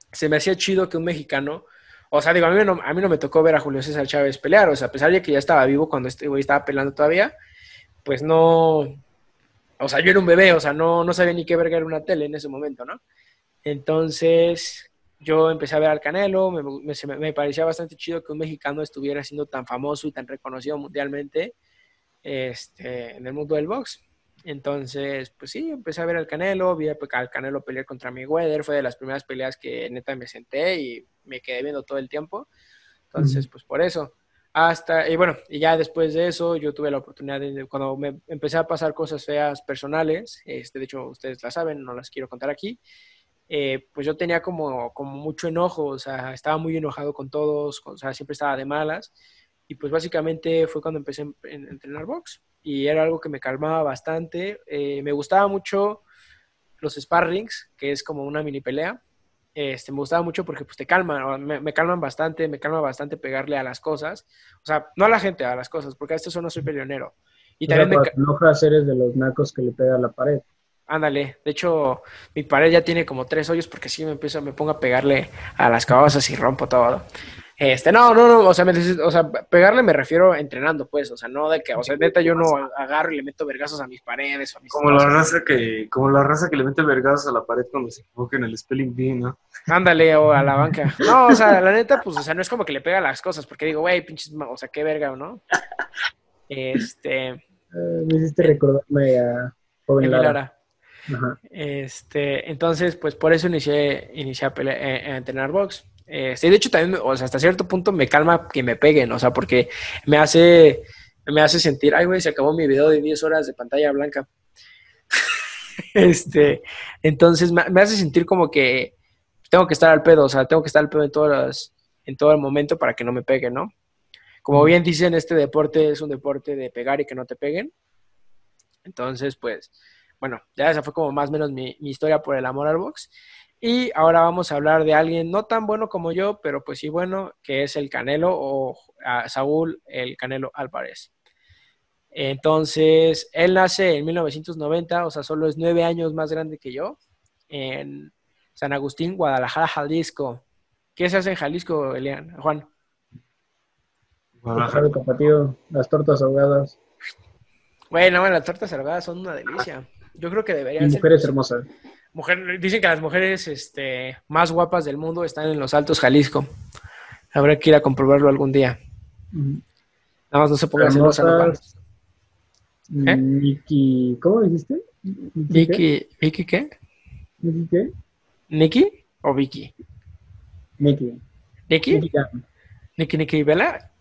se me hacía chido que un mexicano, o sea, digo, a mí no, a mí no me tocó ver a Julio César Chávez pelear, o sea, a pesar de que ya estaba vivo cuando este güey estaba peleando todavía, pues no, o sea, yo era un bebé, o sea, no, no sabía ni qué verga era una tele en ese momento, ¿no? Entonces, yo empecé a ver al Canelo, me, me, me, me parecía bastante chido que un mexicano estuviera siendo tan famoso y tan reconocido mundialmente este, en el mundo del box. Entonces, pues sí, empecé a ver al Canelo, vi al Canelo pelear contra Mayweather, fue de las primeras peleas que neta me senté y me quedé viendo todo el tiempo. Entonces, uh-huh. pues por eso. Hasta, y bueno, y ya después de eso, yo tuve la oportunidad de, cuando me empecé a pasar cosas feas personales, este, de hecho, ustedes la saben, no las quiero contar aquí, eh, pues yo tenía como, como mucho enojo, o sea, estaba muy enojado con todos, o sea, siempre estaba de malas, y pues básicamente fue cuando empecé a entrenar box, y era algo que me calmaba bastante, eh, me gustaba mucho los sparrings, que es como una mini pelea, este, me gustaba mucho porque pues te calman, me, me calman bastante, me calma bastante pegarle a las cosas, o sea, no a la gente, a las cosas, porque a esto yo no soy peleonero. Y o también sea, me te enojas, eres de los nacos que le pega a la pared. Ándale, de hecho, mi pared ya tiene como tres hoyos porque sí me empiezo, me pongo a pegarle a las cosas y rompo todo. Este, no, no, no, o sea, me, o sea, pegarle me refiero entrenando, pues, o sea, no de que, o sea, neta yo no agarro y le meto vergazos a mis paredes o a mis como cosas. La raza que, como la raza que le mete vergazos a la pared cuando se equivoca en el spelling bee, ¿no? Ándale, o a la banca. No, o sea, la neta, pues, o sea, no es como que le pega las cosas, porque digo, güey, pinches, o sea, qué verga, ¿no? Este. Uh, me hiciste recordarme a Joven Lara. Lara. Ajá. Este, entonces, pues por eso inicié, inicié a, pele- a, a entrenar box. Este, de hecho, también, o sea, hasta cierto punto me calma que me peguen, o sea, porque me hace, me hace sentir, ay, güey, se acabó mi video de diez horas de pantalla blanca. este, entonces me, me hace sentir como que tengo que estar al pedo, o sea, tengo que estar al pedo en todas las, en todo el momento para que no me peguen, ¿no? Como bien dicen, este deporte es un deporte de pegar y que no te peguen. Entonces, pues, bueno, ya esa fue como más o menos mi, mi historia por el amor al box. Y ahora vamos a hablar de alguien no tan bueno como yo, pero pues sí bueno, que es el Canelo o uh, Saúl el Canelo Álvarez. Entonces, él nace en mil novecientos noventa, o sea, solo es nueve años más grande que yo, en San Agustín, Guadalajara, Jalisco. ¿Qué se hace en Jalisco, Elian? Juan? Guadalajara, tapatío, las tortas ahogadas. Bueno, las tortas ahogadas son una delicia. Yo creo que deberían y ser... mujeres hermosas. Mujer, dicen que las mujeres este, más guapas del mundo están en los Altos Jalisco. Habrá que ir a comprobarlo algún día. Uh-huh. Nada más no se ponga celosa, no van. ¿Eh? Nikki, ¿cómo dijiste? Vicky, ¿Vicky qué? ¿Nikki qué? ¿Nikki o Vicky? Nikki. ¿Nikki? Nikki, Nikki, Nikki Vela.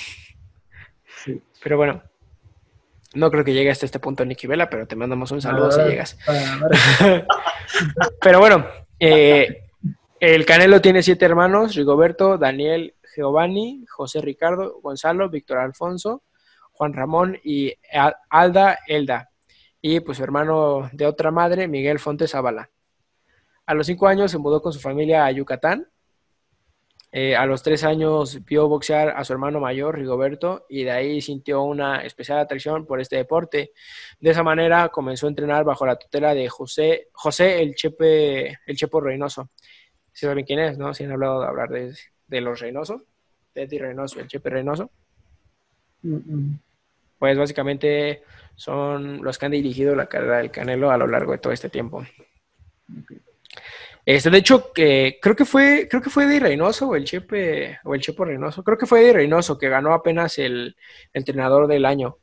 Sí. Pero bueno, no creo que llegue hasta este punto Nikki Vela, pero te mandamos un saludo ahora, si llegas. Ahora. Pero bueno, eh, el Canelo tiene siete hermanos: Rigoberto, Daniel, Giovanni, José Ricardo, Gonzalo, Víctor Alfonso, Juan Ramón y Alda Elda. Y pues su hermano de otra madre, Miguel Fontes Zavala. A los cinco años se mudó con su familia a Yucatán. Eh, a los tres años vio boxear a su hermano mayor, Rigoberto, y de ahí sintió una especial atracción por este deporte. De esa manera comenzó a entrenar bajo la tutela de José, José el, Chepe, el Chepo Reynoso. ¿Sí saben quién es, no? ¿Sí han hablado de hablar de, de los Reynoso? De Eddie Reynoso, el Chepe Reynoso. Mm-mm. Pues básicamente son los que han dirigido la carrera del Canelo a lo largo de todo este tiempo. Okay. Este, de hecho, que creo que fue, creo que fue Eddie Reynoso o el Chepe, o el Chepo Reynoso, creo que fue Eddie Reynoso que ganó apenas el, el entrenador del año.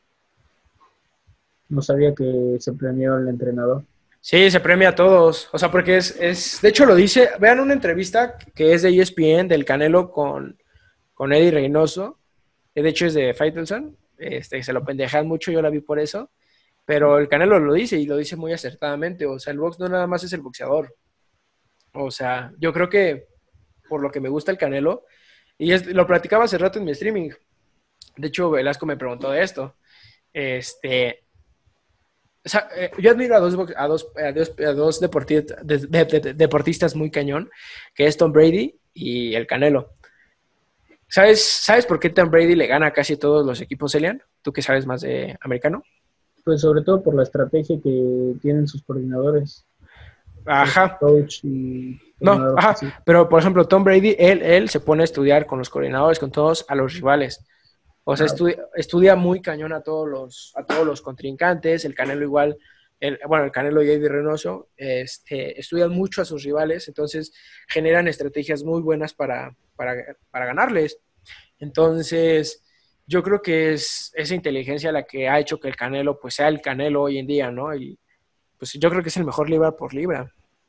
No sabía que se premió el entrenador. Sí, se premia a todos, o sea, porque es, es, de hecho lo dice, vean una entrevista que es de E S P N del Canelo con, con Eddie Reynoso, de hecho es de Faitelson, este, se lo pendejan mucho, yo la vi por eso, pero el Canelo lo dice y lo dice muy acertadamente, o sea, el box no nada más es el boxeador. O sea, yo creo que por lo que me gusta el Canelo, y es, lo platicaba hace rato en mi streaming, de hecho Velasco me preguntó de esto, este, o sea, eh, yo admiro a dos, a dos, a dos, a dos deportistas, de, de, de, deportistas muy cañón, que es Tom Brady y el Canelo. ¿Sabes, ¿Sabes por qué Tom Brady le gana a casi todos los equipos, Elian? ¿Tú que sabes más de americano? Pues sobre todo por la estrategia que tienen sus coordinadores. Ajá. Coach y No, ajá, sí. pero por ejemplo, Tom Brady, él, él se pone a estudiar con los coordinadores, con todos, a los rivales. O sea, Ah, estudia, estudia muy cañón a todos los, a todos los contrincantes, el Canelo igual, el, bueno, el Canelo y Eddie Reynoso, este, estudian mucho a sus rivales, entonces generan estrategias muy buenas para, para, para ganarles. Entonces, yo creo que es esa inteligencia la que ha hecho que el Canelo pues sea el Canelo hoy en día, ¿no? Y pues yo creo que es el mejor libra por libra.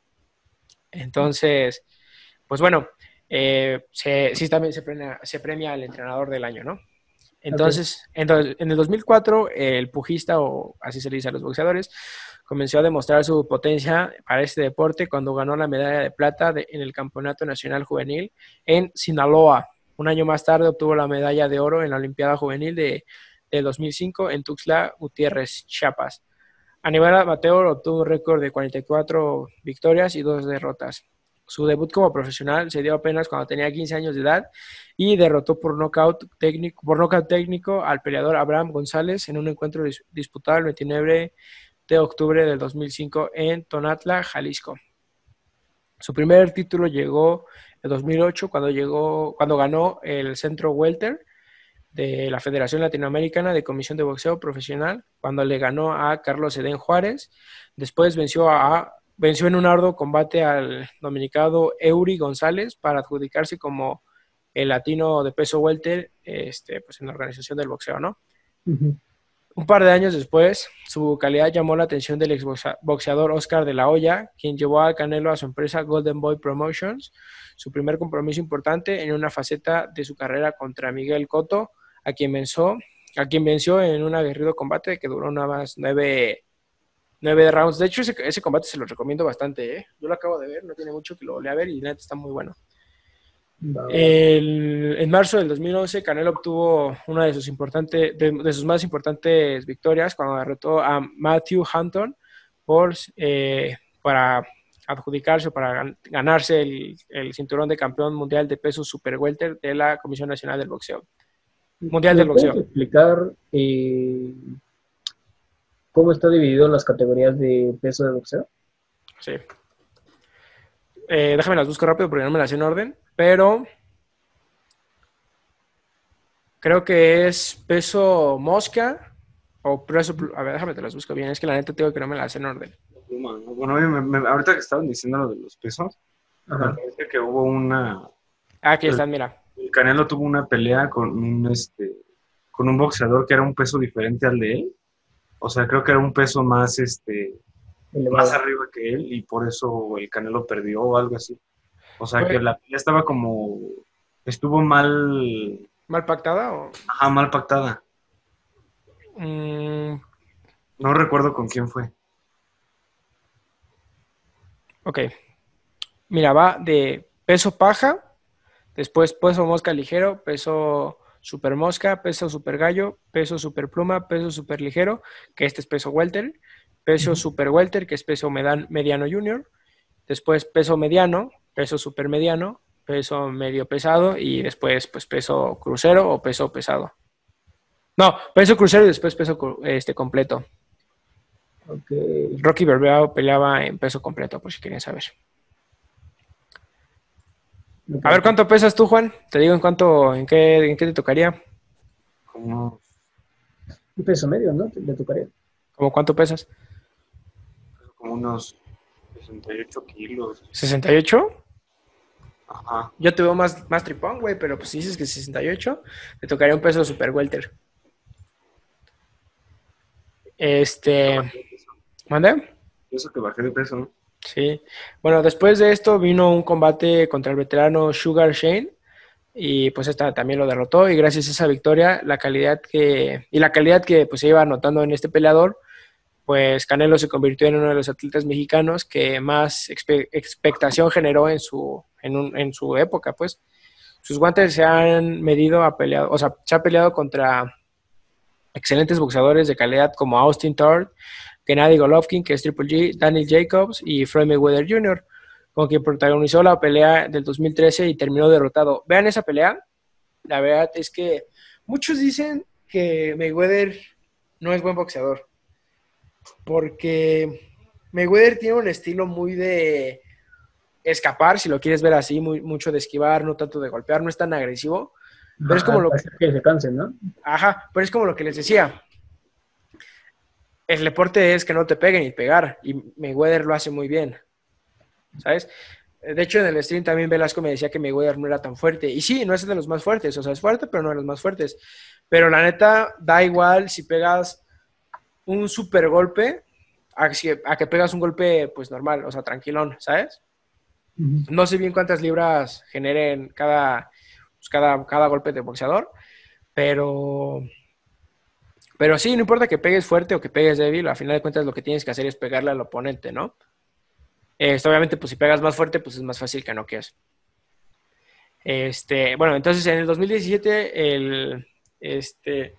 Entonces, pues bueno, eh, se, sí también se premia, se premia al entrenador del año, ¿no? okay. Entonces, entonces, en el dos mil cuatro, el pugista, o así se le dice a los boxeadores, comenzó a demostrar su potencia para este deporte cuando ganó la medalla de plata de, en el Campeonato Nacional Juvenil en Sinaloa. Un año más tarde obtuvo la medalla de oro en la Olimpiada Juvenil de, de dos mil cinco en Tuxtla Gutiérrez, Chiapas. A nivel amateur obtuvo un récord de cuarenta y cuatro victorias y dos derrotas. Su debut como profesional se dio apenas cuando tenía quince años de edad y derrotó por nocaut técnico, por nocaut técnico al peleador Abraham González en un encuentro dis disputado el veintinueve de octubre del dos mil cinco en Tonatla, Jalisco. Su primer título llegó en dos mil ocho cuando, llegó, cuando ganó el Centro Welter de la Federación Latinoamericana de Comisión de Boxeo Profesional, cuando le ganó a Carlos Edén Juárez. Después venció, a, venció en un arduo combate al dominicano Eury González para adjudicarse como el latino de peso welter este, pues en la organización del boxeo, ¿no? Uh-huh. Un par de años después, su calidad llamó la atención del exboxeador Oscar de la Hoya, quien llevó a Canelo a su empresa Golden Boy Promotions, su primer compromiso importante en una faceta de su carrera contra Miguel Cotto, a quien venció, a quien venció en un aguerrido combate que duró nada más nueve, nueve rounds. De hecho, ese, ese combate se lo recomiendo bastante, ¿eh? Yo lo acabo de ver, no tiene mucho que lo volví a ver y neta está muy bueno. El, en marzo del dos mil once, Canelo obtuvo una de sus, importantes, de, de sus más importantes victorias cuando derrotó a Matthew Hunton por, eh, para adjudicarse, para ganarse el, el cinturón de campeón mundial de peso super welter de la Comisión Nacional del Boxeo. Mundial del ¿Me puedes Boxeo. explicar eh, cómo está dividido las categorías de peso de boxeo? Sí. Eh, déjame las busco rápido porque no me las sé en orden, pero creo que es peso mosca o peso... A ver, déjame te las busco bien, es que la neta tengo que no me las sé en orden. Bueno, me, me, ahorita que estaban diciendo lo de los pesos, Ajá. me parece que hubo una... Ah, aquí están, mira. El Canelo tuvo una pelea con un, este, con un boxeador que era un peso diferente al de él. O sea, creo que era un peso más, este, más arriba que él y por eso el Canelo perdió o algo así. O sea, pues, que la pelea estaba como... Estuvo mal... ¿Mal pactada o...? Ajá, mal pactada. Mm. No recuerdo con quién fue. Ok. Mira, va de peso paja, después peso mosca ligero, peso super mosca, peso super gallo, peso super pluma, peso super ligero, que este es peso welter, peso uh-huh. super welter, que es peso medan, mediano junior, después peso mediano, peso super mediano, peso medio pesado y después pues peso crucero o peso pesado. No, peso crucero y después peso este, completo. Okay. Rocky Balboa peleaba en peso completo, por si quieren saber. Okay. A ver, ¿cuánto pesas tú, Juan? Te digo en cuánto, en qué, en qué te tocaría. Como un peso medio, ¿no? Te, te tocaría. ¿Cómo cuánto pesas? Como unos sesenta y ocho kilos. ¿sesenta y ocho? Ajá. Yo te veo más, más tripón, güey, pero pues si dices que sesenta y ocho, te tocaría un peso super welter. Este... ¿Mande? Eso que bajé de peso, ¿no? Sí. Bueno, después de esto vino un combate contra el veterano Sugar Shane y pues esta también lo derrotó y gracias a esa victoria la calidad que y la calidad que pues se iba anotando en este peleador, pues Canelo se convirtió en uno de los atletas mexicanos que más expe expectación generó en su en, un, en su época, pues sus guantes se han medido a peleado, o sea, se ha peleado contra excelentes boxeadores de calidad como Austin Tord, Gennady Golovkin, que es Triple G, Daniel Jacobs y Floyd Mayweather junior, con quien protagonizó la pelea del dos mil trece y terminó derrotado. Vean esa pelea. La verdad es que muchos dicen que Mayweather no es buen boxeador, porque Mayweather tiene un estilo muy de escapar, si lo quieres ver así, muy, mucho de esquivar, no tanto de golpear, no es tan agresivo. Pero es como Ajá, lo que, hacer que se cansen, ¿no? ajá, pero es como lo que les decía. El deporte es que no te peguen y pegar, y Mayweather lo hace muy bien, ¿sabes? De hecho, en el stream también Velasco me decía que Mayweather no era tan fuerte. Y sí, no es de los más fuertes, o sea, es fuerte, pero no de los más fuertes. Pero la neta, da igual si pegas un super golpe a, si- a que pegas un golpe, pues normal, o sea, tranquilón, ¿sabes? Ujú. No sé bien cuántas libras generen cada, pues, cada, cada golpe de boxeador, pero, pero sí, no importa que pegues fuerte o que pegues débil, a final de cuentas lo que tienes que hacer es pegarle al oponente, ¿no? Esto, obviamente, pues si pegas más fuerte, pues es más fácil que noquees. Este, bueno, entonces en el dos mil diecisiete, el, este,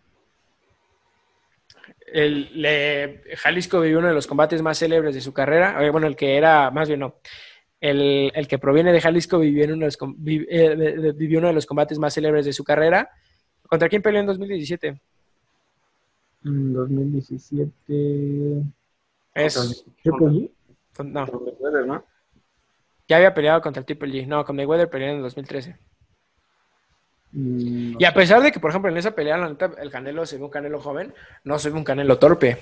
el, le- Jalisco vivió uno de los combates más célebres de su carrera. Eh, Bueno, el que era, más bien no, el, el que proviene de Jalisco vivió, en uno de los, com- vi- eh, de- de- vivió uno de los combates más célebres de su carrera. ¿Contra quién peleó en dos mil diecisiete? En dos mil diecisiete, Contra el, Es, Triple contra, G. con- no, contra Mayweather, ¿no? ya había peleado contra el Triple G. No, con Mayweather peleó en el dos mil trece. Mm, no Y a sé. pesar de que, por ejemplo, en esa pelea, la neta, el Canelo se ve un Canelo joven, no se ve un Canelo torpe.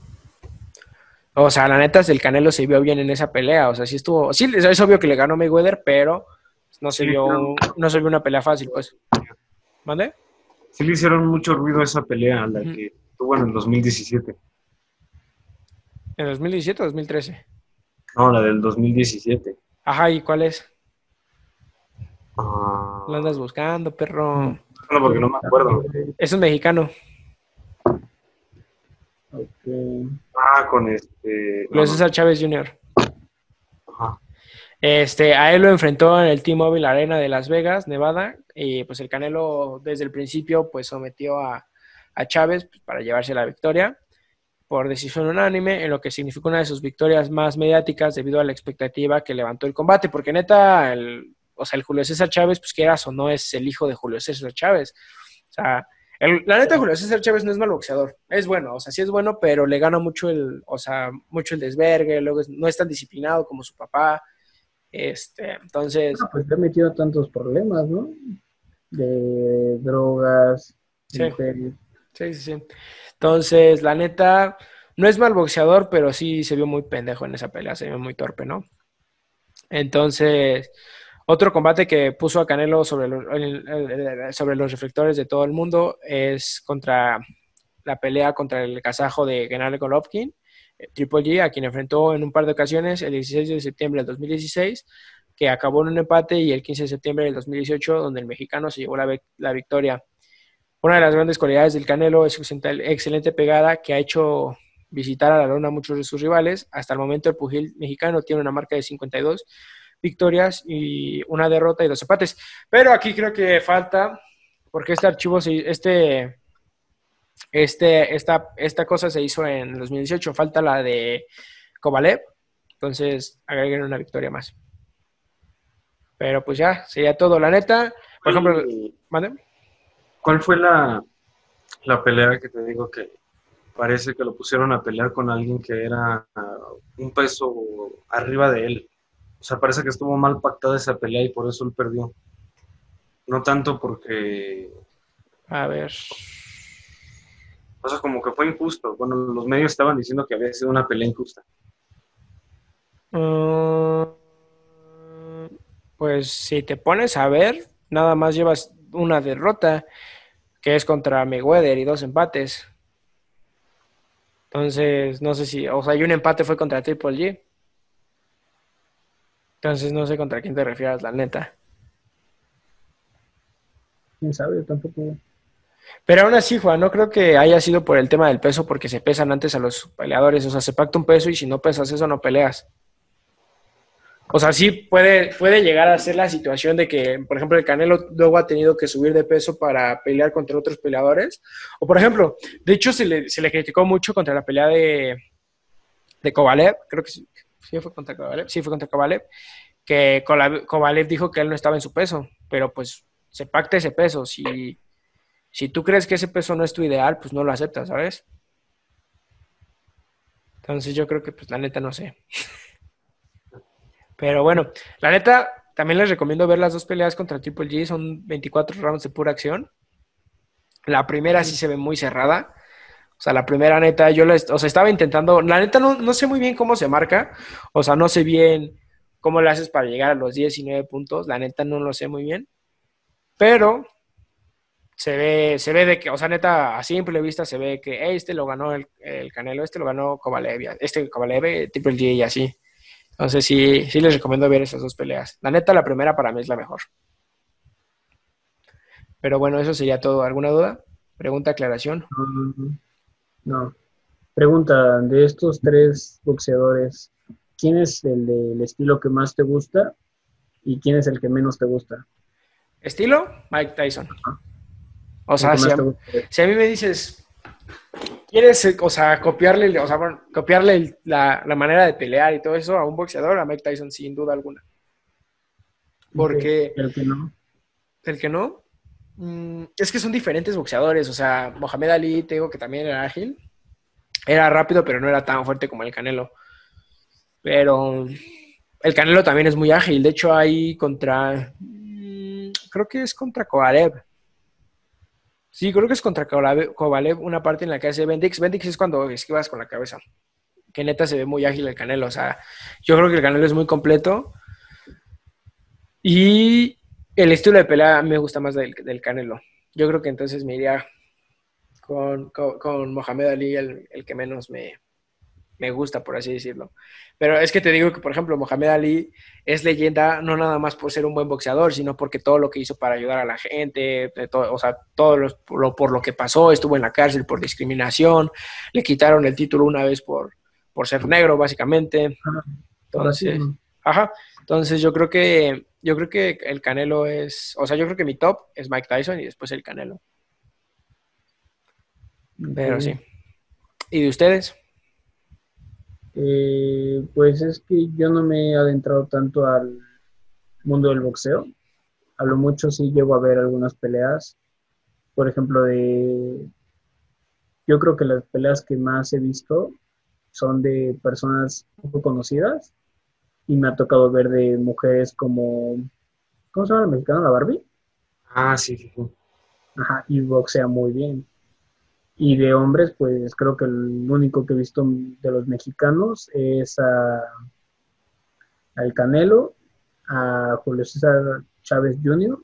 O sea, la neta, el Canelo se vio bien en esa pelea. O sea, sí estuvo. Sí, es obvio que le ganó Mayweather, pero no se Sí, le vio, hicieron, no se vio una pelea fácil, pues. ¿Mande? sí le hicieron mucho ruido a esa pelea, la Ujú. que tuvo en el dos mil diecisiete. ¿En dos mil diecisiete o dos mil trece? No, la del dos mil diecisiete. Ajá, ¿y cuál es? Lo Ah, andas buscando, perro. no, porque no me acuerdo. Es un mexicano. Ok. Ah, con este. No, Julio no. César Chávez junior Ajá. Este, a él lo enfrentó en el T-Mobile Arena de Las Vegas, Nevada, y pues el Canelo desde el principio pues sometió a, a Chávez pues, para llevarse la victoria por decisión unánime, en lo que significó una de sus victorias más mediáticas debido a la expectativa que levantó el combate, porque neta, el, o sea, el Julio César Chávez, pues quieras o no, es el hijo de Julio César Chávez. O sea, el, la neta, Julio César Chávez no es mal boxeador, es bueno, o sea, sí es bueno, pero le gana mucho el, o sea, mucho el desvergue, luego es- no es tan disciplinado como su papá, este, entonces, Ah, pues le ha metido tantos problemas, ¿no? De drogas, sí, imperios. sí, sí, sí. Entonces, la neta, no es mal boxeador, pero sí se vio muy pendejo en esa pelea, se vio muy torpe, ¿no? Entonces, otro combate que puso a Canelo sobre los, el- el- el- sobre los reflectores de todo el mundo es contra la pelea contra el kazajo de Gennady Golovkin, eh, Triple G, a quien enfrentó en un par de ocasiones el dieciséis de septiembre del dos mil dieciséis, que acabó en un empate, y el quince de septiembre del dos mil dieciocho, donde el mexicano se llevó la, vic- la victoria. Una de las grandes cualidades del Canelo es su excelente excelente pegada que ha hecho visitar a la lona a muchos de sus rivales. Hasta el momento el pugil mexicano tiene una marca de cincuenta y dos victorias y una derrota y dos empates. Pero aquí creo que falta, porque este archivo, se- este, este, esta, esta cosa se hizo en dos mil dieciocho, falta la de Kovalev, entonces agreguen una victoria más. Pero pues ya, sería todo. La neta, por ejemplo, ¿Cuál, ¿mande? cuál fue la, la pelea que te digo que parece que lo pusieron a pelear con alguien que era ah, un peso arriba de él? O sea, parece que estuvo mal pactada esa pelea y por eso él perdió. No tanto porque, A ver. o sea, como que fue injusto. Bueno, los medios estaban diciendo que había sido una pelea injusta. Uh, pues si te pones a ver, nada más llevas una derrota, que es contra Mayweather, y dos empates. Entonces, no sé si, o sea, y un empate fue contra Triple G. Entonces, no sé contra quién te refieras, la neta. ¿Quién sabe? Yo tampoco. Pero aún así, Juan, no creo que haya sido por el tema del peso, porque se pesan antes a los peleadores. O sea, se pacta un peso y si no pesas eso, no peleas. O sea, sí puede, puede llegar a ser la situación de que, por ejemplo, el Canelo luego ha tenido que subir de peso para pelear contra otros peleadores. O, por ejemplo, de hecho, se le, se le criticó mucho contra la pelea de, de Kovalev. Creo que sí, sí fue contra Kovalev. Sí, fue contra Kovalev. Que Kovalev dijo que él no estaba en su peso. Pero, pues, se pacta ese peso. Si, si tú crees que ese peso no es tu ideal, pues no lo aceptas, ¿sabes? Entonces yo creo que, pues, la neta, no sé. Pero bueno, la neta, también les recomiendo ver las dos peleas contra Triple G. Son veinticuatro rounds de pura acción. La primera sí se ve muy cerrada. O sea, la primera neta, yo la, o sea, estaba intentando, la neta no, no sé muy bien cómo se marca, o sea, no sé bien cómo le haces para llegar a los diecinueve puntos, la neta no lo sé muy bien, pero se ve, se ve de que, o sea, neta, a simple vista se ve que hey, este lo ganó el, el Canelo, este lo ganó Kovalev, este Kovalev, Triple G y así. Entonces sí, sí les recomiendo ver esas dos peleas. La neta, la primera para mí es la mejor. Pero bueno, eso sería todo. ¿Alguna duda? Pregunta, aclaración. Um, no. Pregunta, de estos tres boxeadores, ¿quién es el del estilo que más te gusta y quién es el que menos te gusta? Estilo, Mike Tyson. O El sea, que si más a, te gusta. si a mí me dices, ¿quieres, o sea, copiarle, o sea, bueno, copiarle el- la, la manera de pelear y todo eso a un boxeador, a Mike Tyson, sin duda alguna? Ok, Porque el que no. el que no, mm, es que son diferentes boxeadores. O sea, Mohamed Ali, te digo que también era ágil, era rápido, pero no era tan fuerte como el Canelo. Pero el Canelo también es muy ágil. De hecho, hay contra, mm, creo que es contra Kovalev. Sí, creo que es contra Kovalev, Kovalev, una parte en la que hace Bendix. Bendix es cuando esquivas con la cabeza. Que neta se ve muy ágil el Canelo. O sea, yo creo que el Canelo es muy completo. Y el estilo de pelea me gusta más del, del Canelo. Yo creo que entonces me iría con, con, con Mohamed Ali, el, el que menos me, me gusta, por así decirlo. Pero es que te digo que, por ejemplo, Mohamed Ali es leyenda no nada más por ser un buen boxeador, sino porque todo lo que hizo para ayudar a la gente, de todo, o sea, todo lo, por, lo, por lo que pasó, estuvo en la cárcel por discriminación, le quitaron el título una vez por, por ser negro, básicamente. Ah, por Entonces, racismo. ajá, entonces yo creo que yo creo que el Canelo es, o sea, yo creo que mi top es Mike Tyson y después el Canelo. Pero sí. Ok. ¿Y de ustedes? Eh, pues es que yo no me he adentrado tanto al mundo del boxeo. A lo mucho sí llego a ver algunas peleas. Por ejemplo, de yo creo que las peleas que más he visto son de personas poco conocidas y me ha tocado ver de mujeres como, ¿cómo se llama el mexicano? La Barbie. Ah, sí, sí, sí. Ajá, y boxea muy bien. Y de hombres, pues creo que el único que he visto de los mexicanos es a, al Canelo, a Julio César Chávez junior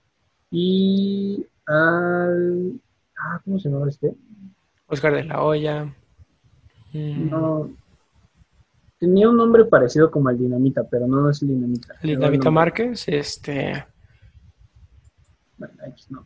y al... Ah, ¿cómo se llama este? Oscar de la Hoya. Mm, No, tenía un nombre parecido como el Dinamita, pero no es el Dinamita. Se me va el Dinamita nombre. Márquez, este. Bueno, X, no.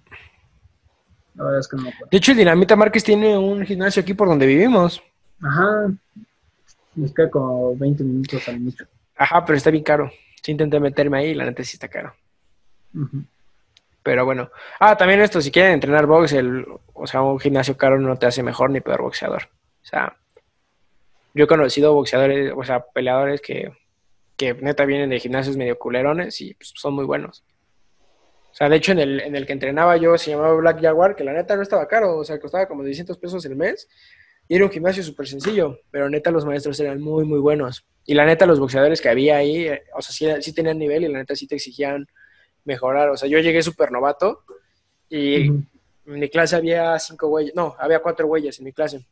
La verdad es que no me acuerdo. De hecho, el Dinamita Márquez tiene un gimnasio aquí por donde vivimos. Ajá, nos queda como veinte minutos al mucho. Ajá, pero está bien caro. Sí intenté meterme ahí y la neta sí está caro. Ujú. Pero bueno. Ah, también esto, si quieren entrenar box, el, o sea, un gimnasio caro no te hace mejor ni peor boxeador. O sea, yo he conocido boxeadores, o sea, peleadores que, que neta vienen de gimnasios medio culerones y pues, son muy buenos. O sea, de hecho, en el, en el que entrenaba yo se llamaba Black Jaguar, que la neta no estaba caro, o sea, costaba como seiscientos pesos el mes. Y era un gimnasio súper sencillo, pero neta los maestros eran muy, muy buenos. Y la neta los boxeadores que había ahí, eh, o sea, sí, sí tenían nivel y la neta sí te exigían mejorar. O sea, yo llegué súper novato y Ujú. en mi clase había cinco güeyes, no, había cuatro güeyes en mi clase.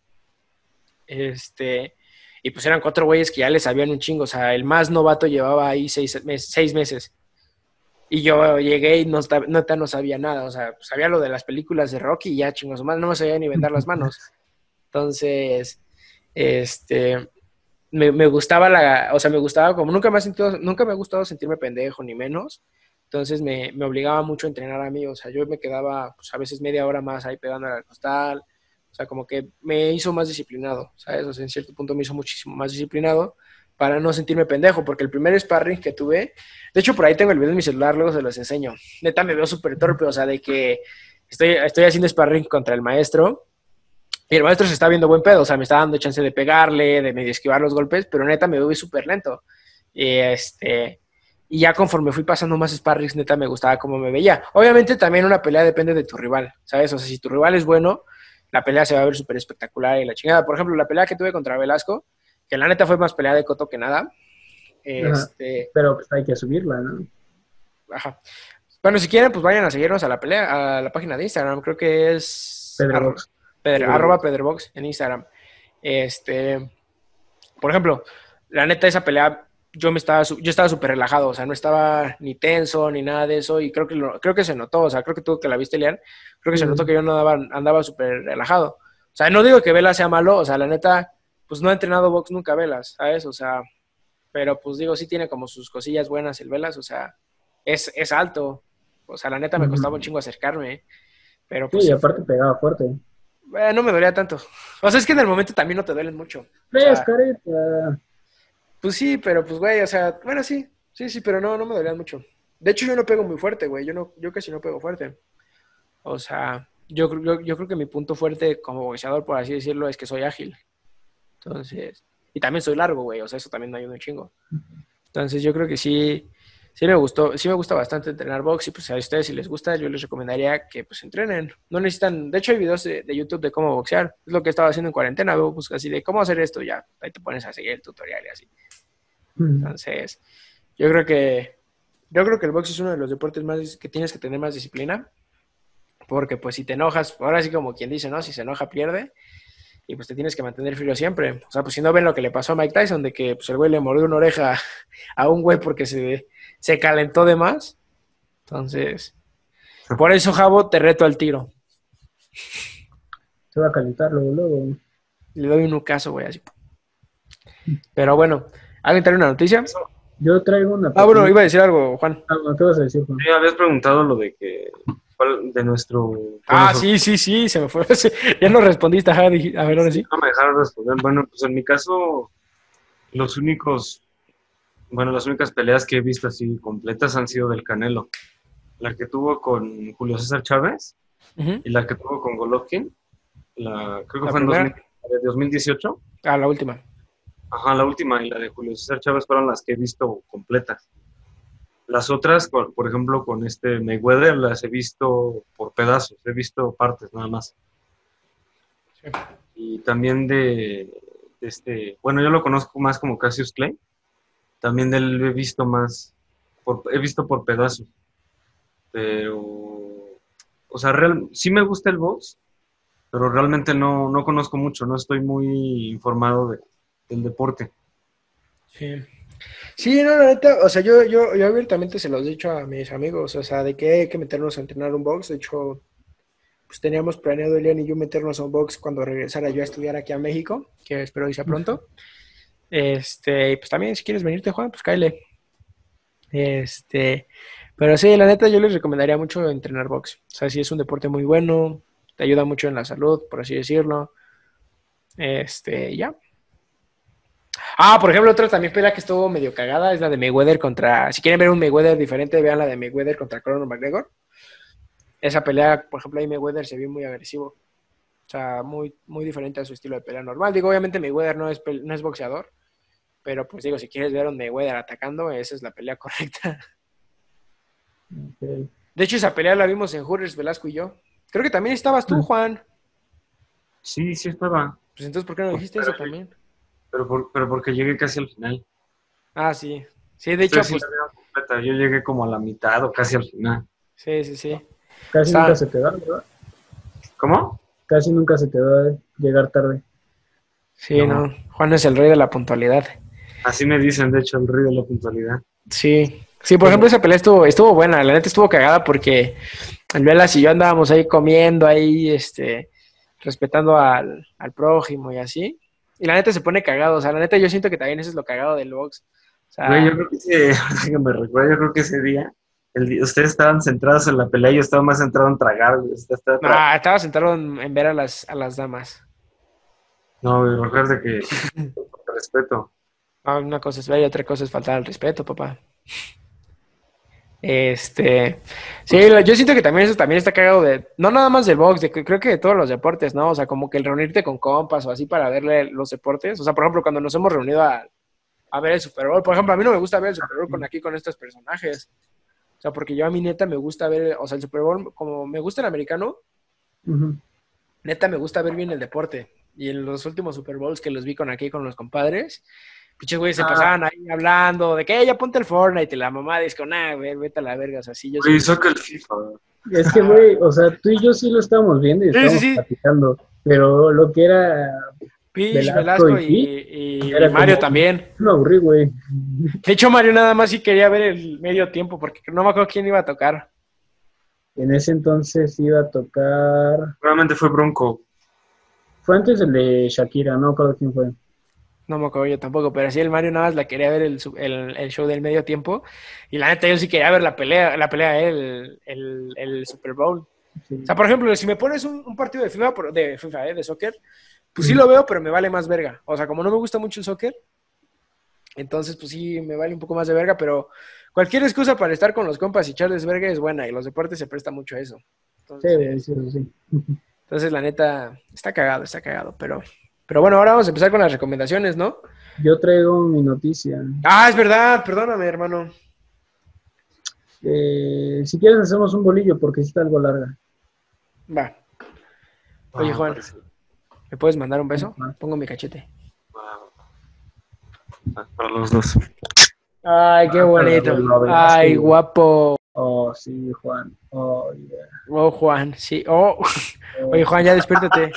Este, y pues eran cuatro güeyes que ya les sabían un chingo. O sea, el más novato llevaba ahí seis, mes, seis meses. Y yo llegué y no, no, no sabía nada. O sea, sabía lo de las películas de Rocky y ya chingos, más no me sabía ni vender las manos. Entonces, este, me, me gustaba la, o sea, me gustaba como, nunca me ha sentido, nunca me ha gustado sentirme pendejo, ni menos. Entonces me, me obligaba mucho a entrenar a mí, o sea, yo me quedaba, pues a veces media hora más ahí pegando al costal, o sea, como que me hizo más disciplinado, ¿sabes? O sea, en cierto punto me hizo muchísimo más disciplinado para no sentirme pendejo, porque el primer sparring que tuve, de hecho por ahí tengo el video en mi celular, luego se los enseño, neta me veo súper torpe, o sea, de que estoy, estoy haciendo sparring contra el maestro, y el maestro se está viendo buen pedo, o sea, me está dando chance de pegarle, de medio esquivar los golpes, pero neta me veo súper lento. Y este, y ya conforme fui pasando más sparrings, neta me gustaba cómo me veía. Obviamente también una pelea depende de tu rival, ¿sabes? O sea, si tu rival es bueno, la pelea se va a ver súper espectacular y la chingada. Por ejemplo, la pelea que tuve contra Velasco, que la neta fue más pelea de coto que nada. Este, pero pues hay que subirla, ¿no? Ajá. Bueno, si quieren, pues vayan a seguirnos a la pelea, a la página de Instagram. Creo que es Pedrobox. Pedro, arroba Pedrobox en Instagram. Este, por ejemplo, la neta, esa pelea, yo me estaba, yo estaba súper relajado, o sea, no estaba ni tenso ni nada de eso, y creo que lo, creo que se notó, o sea, creo que tú que la viste, Lian, creo que se notó que yo no andaba, andaba súper relajado. O sea, no digo que Velas sea malo, o sea, la neta, pues no ha entrenado box nunca Velas, ¿sabes? O sea, pero pues digo, sí tiene como sus cosillas buenas el Velas, o sea, es, es alto. O sea, la neta me costaba un chingo acercarme, pero pues... Sí, y sí, aparte pegaba fuerte. eh, no me dolía tanto. O sea, es que en el momento también no te duelen mucho. O ¡Ves, sea, careta! pues sí, pero pues, güey, o sea, bueno, sí, sí, sí, pero no, no me dolían mucho. De hecho, yo no pego muy fuerte, güey, yo no, yo casi no pego fuerte. O sea, yo, creo- yo, yo creo que mi punto fuerte como boxeador, por así decirlo, es que soy ágil. Entonces, y también soy largo, güey, o sea, eso también me ayuda un chingo. Entonces, yo creo que sí, sí me gustó, sí me gusta bastante entrenar box y pues a ustedes si les gusta, yo les recomendaría que pues entrenen. No necesitan, de hecho hay videos de, de YouTube de cómo boxear, es lo que estaba haciendo en cuarentena, veo pues así de cómo hacer esto, ya, ahí te pones a seguir el tutorial y así. Entonces, yo creo que, yo creo que el box es uno de los deportes más que tienes que tener más disciplina, porque pues si te enojas, ahora sí como quien dice, ¿no? Si se enoja pierde. Y pues te tienes que mantener frío siempre. O sea, pues si no ven lo que le pasó a Mike Tyson, de que pues, el güey le mordió una oreja a un güey porque se, se calentó de más. Entonces, por eso, Jabo, te reto al tiro. Se va a calentar luego, luego. Le doy un ucazo, güey, así. Pero bueno, ¿alguien trae una noticia? Yo traigo una... Ah, bueno, iba a decir algo, Juan. Ah, bueno, ¿qué vas a decir, Juan? Sí, habías preguntado lo de que, ¿cuál de nuestro... Ah, bueno, sí, sí, sí, se me fue. Ya no respondiste, ajá, dije- a ver, ahora sí. no me dejaron responder. Bueno, pues en mi caso, los únicos, bueno, las únicas peleas que he visto así completas han sido del Canelo. La que tuvo con Julio César Chávez Ujú. y la que tuvo con Golovkin, la, creo que La fue en dos mil, primera. dos mil dieciocho. Ah, la última. Ajá, la última y la de Julio César Chávez fueron las que he visto completas. Las otras, por, por ejemplo, con este Mayweather, las he visto por pedazos, he visto partes nada más. Sí. Y también de, de este, bueno, yo lo conozco más como Cassius Clay, también de él he visto más, por, he visto por pedazos, pero, o sea, real, sí me gusta el box, pero realmente no, no conozco mucho, no estoy muy informado de, del deporte. Sí. Sí, no, la neta, o sea, yo, yo, yo abiertamente se los he dicho a mis amigos, o sea, de que hay que meternos a entrenar un box. De hecho, pues teníamos planeado Elian y yo meternos a un box cuando regresara yo a estudiar aquí a México, que espero que sea pronto. Este, y pues también si quieres venirte, Juan, pues cáele. Este, pero sí, la neta, yo les recomendaría mucho entrenar box. O sea, sí es un deporte muy bueno, te ayuda mucho en la salud, por así decirlo. Este, ya. Ah, por ejemplo, otra también pelea que estuvo medio cagada es la de Mayweather contra. Si quieren ver un Mayweather diferente, vean la de Mayweather contra Conor McGregor. Esa pelea, por ejemplo, ahí Mayweather se vio muy agresivo. O sea, muy, muy diferente a su estilo de pelea normal. Digo, obviamente Mayweather no es, no es boxeador, pero pues digo, si quieres ver a un Mayweather atacando, esa es la pelea correcta. Okay. De hecho, esa pelea la vimos en Hooters, Velasco y yo. Creo que también estabas tú, Juan. Sí, sí estaba, Pues entonces, ¿por qué no dijiste eso también? pero, por, pero porque llegué casi al final. Ah, sí. Sí, de hecho, Ustedes sí pues, la vieron completa, yo llegué como a la mitad o casi al final. sí, sí, sí. Casi nunca Está, se te da, ¿verdad? ¿Cómo? Casi nunca se te da eh, llegar tarde. sí, No, no. Juan es el rey de la puntualidad. así me dicen, de hecho, el rey de la puntualidad. Sí. Sí, por ejemplo, esa pelea estuvo, estuvo buena. La neta estuvo cagada porque el Velas y yo andábamos ahí comiendo, ahí, este, respetando al, al prójimo y así. Y la neta se pone cagado. O sea, la neta yo siento que también eso es lo cagado del box. O Güey, yo sea, creo que ese, ahorita que me recuerdo, yo creo que ese día, el día- ustedes estaban centrados en la pelea, yo estaba más centrado en tragar, güey. Usted estaba tra- ah, estaba sentado en, en ver a las, a las damas. No, güey, recuerde que, con respeto. Ah, una cosa es ver y otra cosa es faltar al respeto, papá. Este, sí, lo- yo siento que también eso también está cagado de, no nada más del box, de que creo que de todos los deportes, ¿no? O sea, como que el reunirte con compas o así para verle los deportes. O sea, por ejemplo, cuando nos hemos reunido a, a ver el Super Bowl, por ejemplo, a mí no me gusta ver el Super Bowl con aquí con estos personajes. O sea, porque yo a mi neta me gusta ver, o sea, el Super Bowl, como me gusta el americano, Uh-huh. neta me gusta ver bien el deporte. Y en los últimos Super Bowls que los vi con aquí con los compadres, pinches güeyes se Ah, pasaban ahí hablando de que ya ponte el Fortnite y la mamá dice, nah, güey, vete a la verga, o sea, sí, yo Güey, sí. saca el FIFA. es que, güey, o sea, tú y yo sí lo estábamos viendo y Sí, sí, estábamos sí. platicando, pero lo que era Peach, Velasco Velasco y Pi, y, y era Mario como, también. me aburrí, güey. De hecho, Mario nada más sí quería ver el medio tiempo porque no me acuerdo quién iba a tocar. En ese entonces iba a tocar, Realmente fue Bronco. fue antes el de Shakira, no recuerdo quién fue. No me acuerdo yo tampoco, pero sí el Mario nada más la quería ver el, su- el, el show del medio tiempo. Y la neta, yo sí quería ver la pelea, la pelea, eh, el, el, el Super Bowl. O Sí. sea, por ejemplo, si me pones un, un partido de FIFA, por- de FIFA, eh, de soccer, pues sí Mm. lo veo, pero me vale más verga. O sea, como no me gusta mucho el soccer, entonces pues sí me vale un poco más de verga, pero cualquier excusa para estar con los compas y echarles verga es buena y los deportes se prestan mucho a eso. Sí, güey, Entonces, sí, eso sí. entonces la neta, está cagado, está cagado, pero... Pero bueno, ahora vamos a empezar con las recomendaciones, ¿no? Yo traigo mi noticia. Ah, es verdad, perdóname, hermano. Eh, si quieres hacemos un bolillo porque sí está algo larga. Va. Oye, Ah, Juan, parece. ¿me puedes mandar un beso? Ajá. Pongo mi cachete. Ah, ah, para los dos. Ay, qué Ah, bonito. lo hablaste, Ay, güey. guapo. Oh, sí, Juan. Oh, yeah. Oh, Juan, sí. Oh. Oye, Oh, Juan, ya despiértate.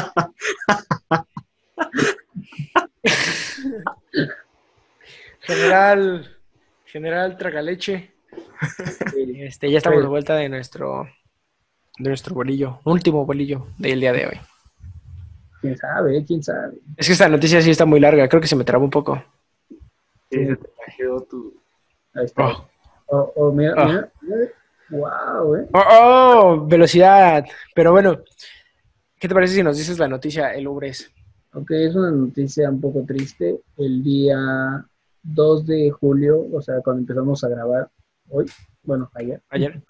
General, General Tragaleche. sí. Este, ya estamos de Pues, vuelta de nuestro, de nuestro bolillo, último bolillo del día de hoy. quién sabe, eh, quién sabe. Es que esta noticia sí está muy larga, creo que se me trabó un poco. Sí, se Sí, te la quedó tu. ahí está. Oh, Oh, oh, mira, oh, mira. Wow, eh. oh, oh, velocidad. Pero bueno, ¿qué te parece si nos dices la noticia, el Ubres? Ok, es una noticia un poco triste. El día dos de julio, o sea, cuando empezamos a grabar hoy, bueno, ayer, Ayer.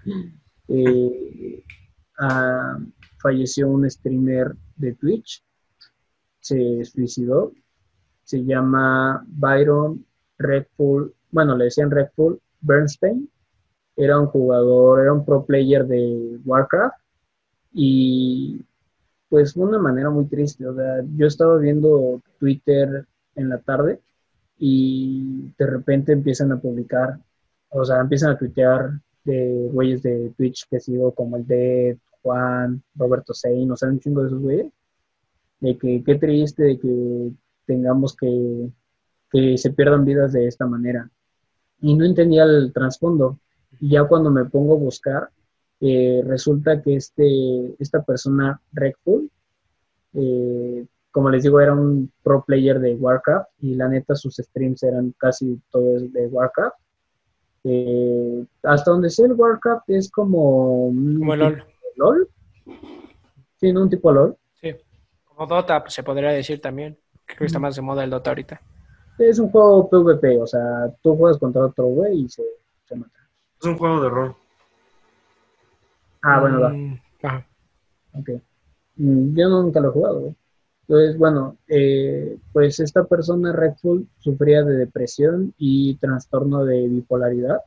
eh, ah, falleció un streamer de Twitch, se suicidó, se llama Byron Redfall, bueno, le decían Redfall Bernstein, era un jugador, era un pro player de Warcraft y pues fue una manera muy triste, o sea, yo estaba viendo Twitter en la tarde y de repente empiezan a publicar, o sea, empiezan a tuitear de güeyes de Twitch que sigo como el Dead, Juan, Roberto Sein, o sea, un chingo de esos güeyes, de que qué triste de que tengamos que, que se pierdan vidas de esta manera. Y no entendía el trasfondo. Y ya cuando me pongo a buscar, eh, resulta que este, esta persona, Redfall, eh, como les digo, era un pro player de Warcraft y la neta sus streams eran casi todos de Warcraft. Eh, hasta donde sé el Warcraft es como Como un el tipo LOL. de LOL, sí, no un tipo LOL. Sí. Como Dota, pues, se podría decir también. Creo que está más de moda el Dota ahorita. Es un juego PvP, o sea, tú juegas contra otro güey y se, se mata. Es un juego de rol. Ah, bueno, va, Mm, ajá. ok. Mm, Yo nunca lo he jugado, güey. Entonces, bueno, eh, pues esta persona, Redfall, sufría de depresión y trastorno de bipolaridad.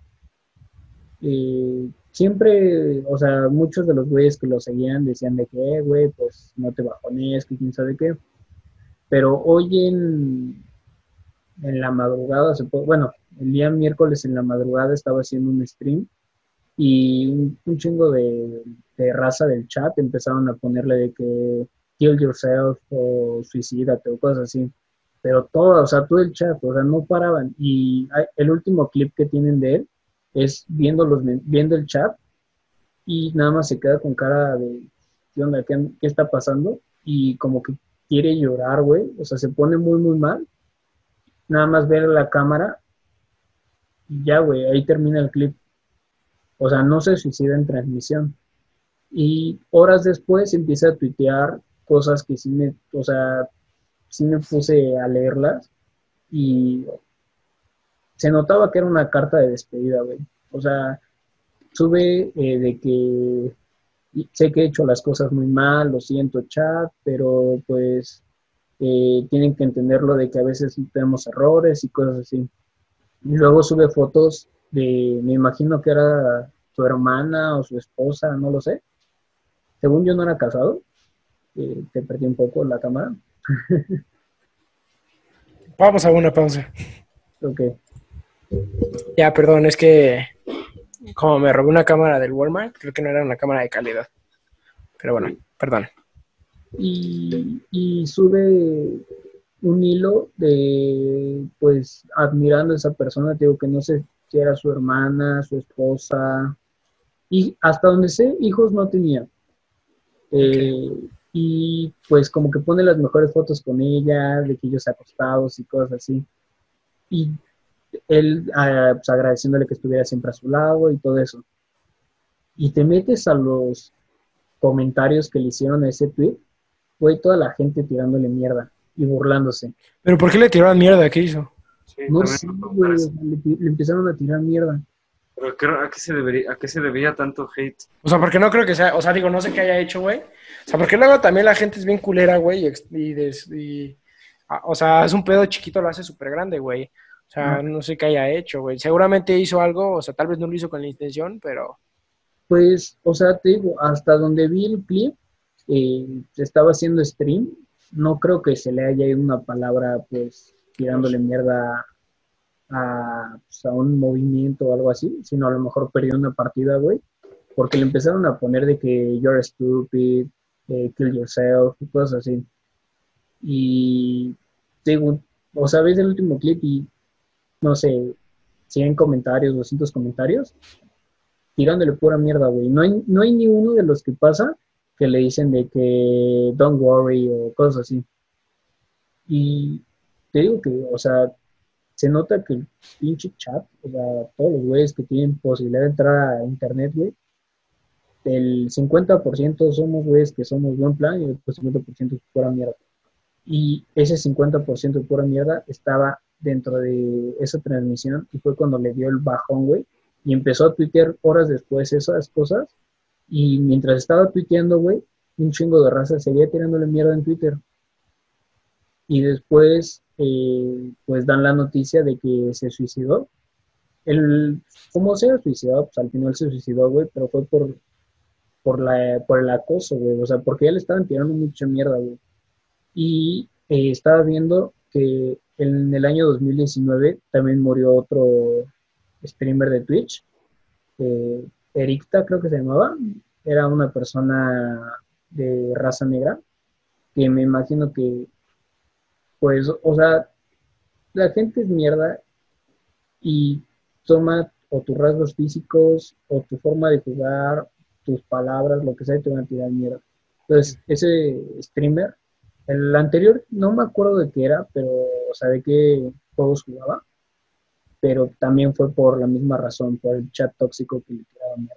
Y siempre, o sea, muchos de los güeyes que lo seguían decían de que, eh, güey, pues no te bajones, que quién sabe qué. Pero hoy en, en la madrugada, se puede, bueno, el día miércoles en la madrugada estaba haciendo un stream y un, un chingo de, de raza del chat empezaron a ponerle de que kill yourself o suicídate o cosas así. Pero todo, o sea, todo el chat, o sea, no paraban. Y hay- el último clip que tienen de él es viendo, los, men- viendo el chat y nada más se queda con cara de, ¿qué onda? ¿Qué, qué está pasando? Y como que quiere llorar, güey. O sea, se pone muy, muy mal. Nada más ver la cámara y ya, güey, ahí termina el clip. O sea, no se suicida en transmisión. Y horas después empieza a tuitear cosas que sí me, o sea, sí me puse a leerlas y se notaba que era una carta de despedida, güey. O sea, sube eh, de que sé que he hecho las cosas muy mal, lo siento, chat, pero pues eh, tienen que entenderlo de que a veces tenemos errores y cosas así. Y luego sube fotos de, me imagino que era su hermana o su esposa, no lo sé. Según yo no era casado. Eh, te perdí un poco la cámara. Vamos a una pausa. Ok. Ya, perdón, es que como me robé una cámara del Walmart, creo que no era una cámara de calidad. Pero bueno, perdón. Y, y sube un hilo de, pues, admirando a esa persona, te digo que no sé si era su hermana, su esposa, y hasta donde sé, hijos no tenía. Okay. Eh, y pues como que pone las mejores fotos con ella, de que ellos acostados y cosas así. Y él ah, pues, agradeciéndole que estuviera siempre a su lado y todo eso. Y te metes a los comentarios que le hicieron a ese tweet, fue toda la gente tirándole mierda y burlándose. ¿Pero por qué le tiraron mierda? ¿Qué hizo? Sí, No también sé, me güey, parece. le, le empezaron a tirar mierda. Pero ¿qué- ¿a qué se debería, a qué se debía tanto hate? O sea, porque no creo que sea, o sea, digo, no sé qué haya hecho, güey. O sea, porque luego también la gente es bien culera, güey, y, ex- y des- y- ah, o sea, es un pedo chiquito, lo hace súper grande, güey. O sea, ¿No? no sé qué haya hecho, güey. Seguramente hizo algo, o sea, tal vez no lo hizo con la intención, pero... Pues, o sea, te digo, hasta donde vi el clip, eh, se estaba haciendo stream, no creo que se le haya ido una palabra, pues, tirándole Dios. mierda a, pues, a un movimiento o algo así, sino a lo mejor perdió una partida, güey, porque le empezaron a poner de que you're stupid, eh, kill yourself y cosas así. Y, digo, o sea, ves el último clip y, no sé, cien comentarios, doscientos comentarios, tirándole pura mierda, güey. No hay, no hay ni uno de los que pasa que le dicen de que don't worry o cosas así. Y te digo que, o sea, se nota que el pinche chat, o sea, todos los güeyes que tienen posibilidad de entrar a internet, güey, el cincuenta por ciento somos güeyes que somos buen plan y el cincuenta por ciento es pura mierda. Y ese cincuenta por ciento de pura mierda estaba dentro de esa transmisión y fue cuando le dio el bajón, güey, y empezó a tuitear horas después esas cosas y mientras estaba tuiteando, güey, un chingo de raza seguía tirándole mierda en Twitter y después eh, pues dan la noticia de que se suicidó. El, ¿Cómo se ha suicidado? Pues al final se suicidó, güey, pero fue por, por, la, por el acoso, güey, o sea, porque ya le estaban tirando mucha mierda, güey. Y eh, estaba viendo que en el año dos mil diecinueve también murió otro streamer de Twitch, eh, Ericta creo que se llamaba, era una persona de raza negra, que me imagino que, pues, o sea, la gente es mierda y toma o tus rasgos físicos o tu forma de jugar, tus palabras, lo que sea, y te van a tirar mierda. Entonces, ese streamer, el anterior no me acuerdo de qué era, pero, o sea, de qué juegos jugaba, pero también fue por la misma razón, por el chat tóxico que le tiraba mierda.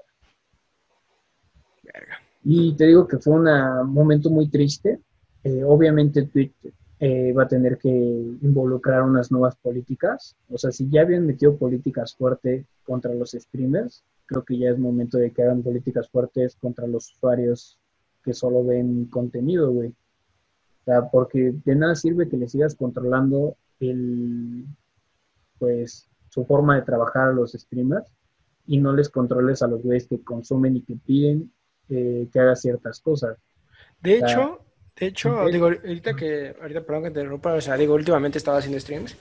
Verga. Y te digo que fue un momento muy triste. Eh, obviamente Twitter eh, va a tener que involucrar unas nuevas políticas. O sea, si ya habían metido políticas fuertes contra los streamers, creo que ya es momento de que hagan políticas fuertes contra los usuarios que solo ven contenido, güey. O sea, porque de nada sirve que le sigas controlando el, pues, su forma de trabajar a los streamers y no les controles a los güeyes que consumen y que piden eh, que haga ciertas cosas. De O sea, hecho, de hecho, digo, ahorita que, ahorita, perdón que te interrumpa, o sea, digo, últimamente estaba haciendo streams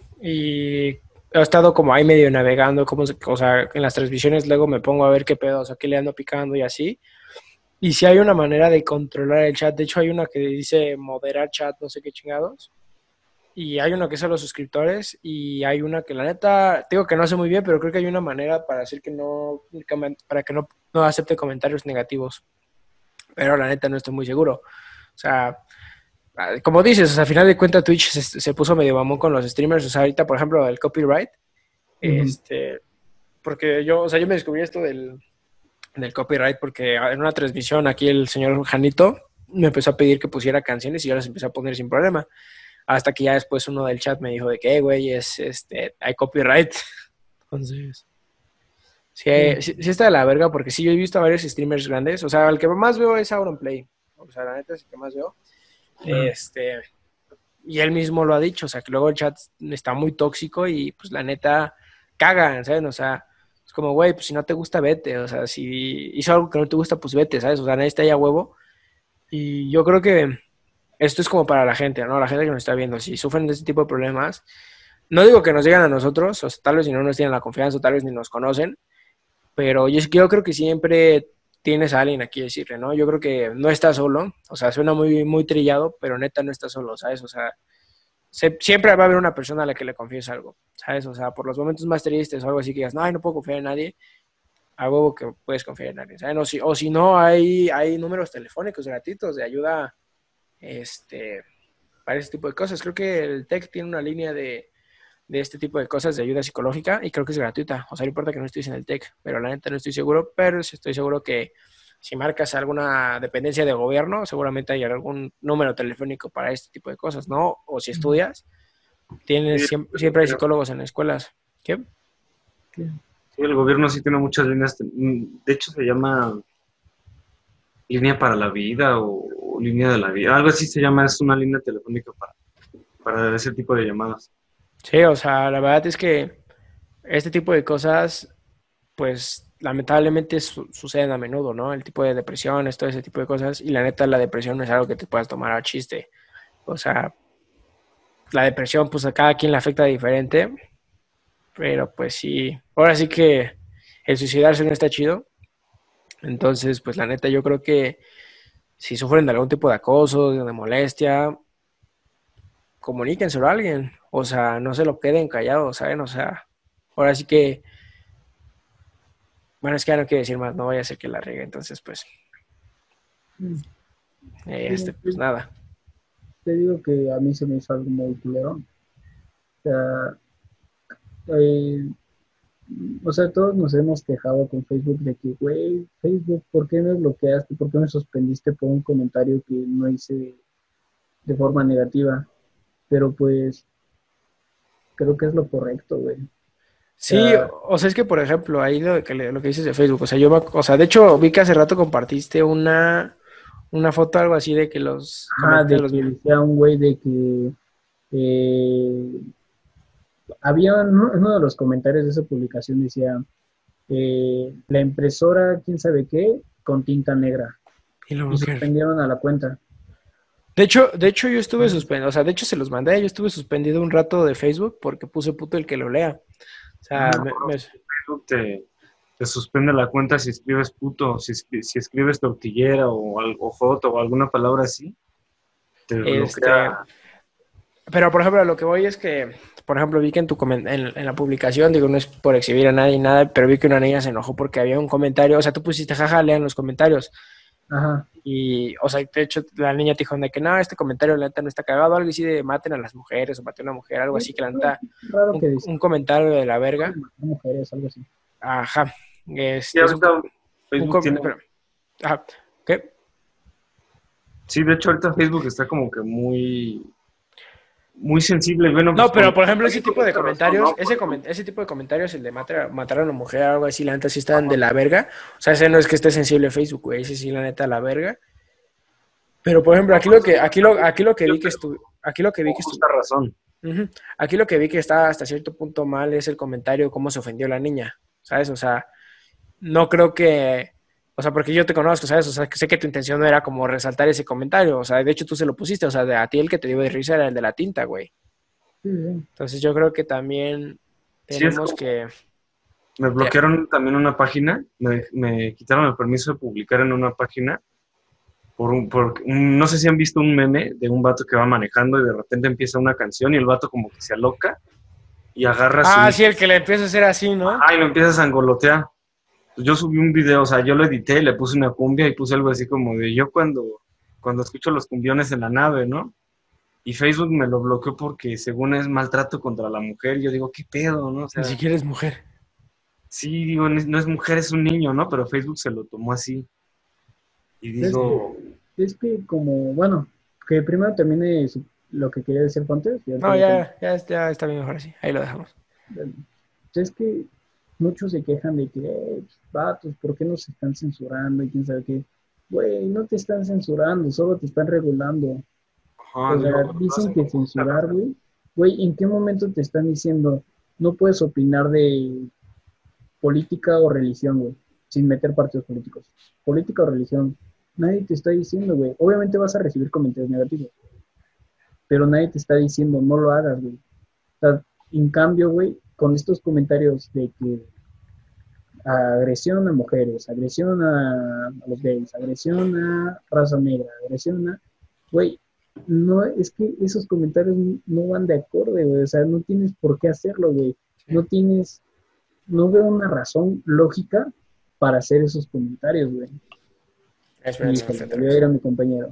y he estado como ahí medio navegando, como, o sea, en las transmisiones luego me pongo a ver qué pedo, o sea, qué le ando picando y así. Y si hay una manera de controlar el chat, de hecho hay una que dice moderar chat, no sé qué chingados. Y hay una que es a los suscriptores y hay una que la neta, digo que no sé muy bien, pero creo que hay una manera para hacer que no, para que no, no acepte comentarios negativos. Pero la neta no estoy muy seguro. O sea, como dices, o sea, al final de cuentas Twitch se, se puso medio mamón con los streamers. O sea, ahorita, por ejemplo, el copyright, uh-huh. este, porque yo, o sea, yo me descubrí esto del, del copyright porque en una transmisión aquí el señor Janito me empezó a pedir que pusiera canciones y yo las empecé a poner sin problema. Hasta que ya después uno del chat me dijo de que, güey, es, este, hay copyright. Entonces, sí, Sí. sí, sí está de la verga porque sí, yo he visto a varios streamers grandes. O sea, el que más veo es Auronplay. O sea, la neta es el que más veo. Uh-huh. Este, y él mismo lo ha dicho, o sea, que luego el chat está muy tóxico y pues la neta cagan, ¿sabes? O sea, es como, güey, pues si no te gusta, vete, o sea, si hizo algo que no te gusta, pues vete, ¿sabes? O sea, nadie está ahí a huevo. Y yo creo que esto es como para la gente, ¿no? La gente que nos está viendo, si sufren de este tipo de problemas, no digo que nos digan a nosotros, o sea, tal vez si no nos tienen la confianza, o tal vez ni nos conocen, pero yo, yo creo que siempre tienes a alguien aquí decirle, ¿no? Yo creo que no estás solo, o sea, suena muy, muy trillado, pero neta no estás solo, ¿sabes? O sea, se- siempre va a haber una persona a la que le confíes algo, ¿sabes? O sea, por los momentos más tristes o algo así que digas, no, ay, no puedo confiar en nadie, a huevo que puedes confiar en alguien, ¿sabes? O si, o si no, hay, hay números telefónicos gratuitos de ayuda, este, para ese tipo de cosas. Creo que el TEC tiene una línea de, de este tipo de cosas de ayuda psicológica y creo que es gratuita. O sea, no importa que no estés en el TEC, pero la neta no estoy seguro, pero sí estoy seguro que si marcas alguna dependencia de gobierno, seguramente hay algún número telefónico para este tipo de cosas, ¿no? O si estudias, tienes Sí, siempre, siempre hay psicólogos en las escuelas. ¿Qué? Sí. sí, el gobierno sí tiene muchas líneas. te- mm, De hecho, se llama línea para la vida o, o línea de la vida. Algo así se llama, es una línea telefónica para, para ese tipo de llamadas. Sí, o sea, la verdad es que este tipo de cosas, pues lamentablemente su- suceden a menudo, ¿no? El tipo de depresiones, todo ese tipo de cosas. Y la neta, la depresión no es algo que te puedas tomar a chiste. O sea, la depresión, pues a cada quien le afecta diferente, pero pues sí, ahora sí que el suicidarse no está chido. Entonces, pues la neta, yo creo que si sufren de algún tipo de acoso, de molestia, comuníquenselo a alguien. O sea, no se lo queden callados, ¿saben? O sea, ahora sí que, bueno, es que ya no quiero decir más, no vaya a ser que la riegue. Entonces, pues, Mm. eh, Sí, este, pues sí, nada. te digo que a mí se me hizo algo muy culero. O sea, eh, o sea, todos nos hemos quejado con Facebook de que, güey, Facebook, ¿por qué me bloqueaste? ¿Por qué me suspendiste por un comentario que no hice de forma negativa? Pero pues creo que es lo correcto, güey. O Sí, sea, o sea, es que por ejemplo, ahí lo que, le- lo que dices de Facebook, o sea, yo, me ac- o sea, de hecho, vi que hace rato compartiste una, una foto, algo así de que los ajá, comentarios, de los, que decía un güey de que eh, había uno, uno de los comentarios de esa publicación decía, eh, la impresora, quién sabe qué, con tinta negra. y lo Y bloquearon. suspendieron a la cuenta. De hecho, de hecho, yo estuve suspendido, o sea, de hecho se los mandé, yo estuve suspendido un rato de Facebook porque puse puto el que lo lea. O sea, Ah, me, me- Facebook te, te suspende la cuenta si escribes puto, si, escri- si escribes tortillera o, algo, foto o alguna palabra así, te bloquea. este, pero por ejemplo, lo que voy es que, por ejemplo, vi que en tu comen- en, en la publicación, digo, no es por exhibir a nadie ni nada, pero vi que una niña se enojó porque había un comentario, o sea, tú pusiste jaja, lean los comentarios. Ajá. Y, o sea, de hecho, la niña te dijo de que no, este comentario la neta no está cagado, algo así de maten a las mujeres o maten a una mujer, algo Sí, así que la algo neta, raro un, que decía, un comentario de la verga. mujeres, algo así. Ajá. Sí, Este es un, ahorita un Facebook com- tiene, pero- ajá. ¿Qué? sí, de hecho ahorita Facebook está como que muy, muy sensible, bueno, pues No, con, pero por ejemplo, ese también con tipo de mucha razón, comentarios, ¿no? ese, comen- ese tipo de comentarios, el de matar, matar a una mujer, algo así, la neta sí están de la verga. O sea, ese no es que esté sensible Facebook, güey, ese sí, la neta, la verga. Pero por ejemplo, aquí lo que, aquí lo, aquí lo que vi que estu, aquí lo que vi Con que estu, justa razón. ujú. Aquí lo que vi que está hasta cierto punto mal es el comentario, cómo se ofendió la niña, ¿sabes? O sea, no creo que, o sea, porque yo te conozco, ¿sabes? O sea, que sé que tu intención no era como resaltar ese comentario, o sea, de hecho tú se lo pusiste, o sea, de, a ti el que te dio de risa era el de la tinta, güey. Sí, sí. Entonces yo creo que también Sí, es tenemos como, que, me ya, bloquearon también una página, me, me quitaron el permiso de publicar en una página por un, por un- no sé si han visto un meme de un vato que va manejando y de repente empieza una canción y el vato como que se aloca y agarra su ah, sí, micro, el que le empieza a hacer así, ¿no? ajá, y lo empieza a sangolotear. Pues yo subí un video, o sea, yo lo edité, le puse una cumbia y puse algo así como de yo cuando, cuando escucho los cumbiones en la nave, ¿no? Y Facebook me lo bloqueó porque según es maltrato contra la mujer, yo digo, ¿qué pedo, no? O Ni sea, siquiera es mujer. sí, digo, no es no es mujer, es un niño, ¿no? Pero Facebook se lo tomó así. Y Es que, digo, es que como, bueno, que primero termine su- lo que quería decir antes y ahorita No, ya te- ya, ya, ya está bien mejor así, ahí lo dejamos. es que muchos se quejan de que, "Eh, pues, vatos, ¿por qué nos están censurando? Y quién sabe qué. Güey, no te están censurando, solo te están regulando. ajá, O sea, digo, lo dicen hacen que con justa censurar, razón. güey. Güey, ¿en qué momento te están diciendo no puedes opinar de política o religión, güey? Sin meter partidos políticos. Política o religión. Nadie te está diciendo, güey. Obviamente vas a recibir comentarios negativos, pero nadie te está diciendo, no lo hagas, güey. O sea, en cambio, güey, con estos comentarios de que agresión a mujeres, agresión a, a los gays, agresión a raza negra, agresión a... Güey, no, es que esos comentarios no van de acorde, güey. O sea, no tienes por qué hacerlo, güey. No tienes, no veo una razón lógica para hacer esos comentarios, güey. Espera, Y espera, pues, espera. volví a ir a mi compañero.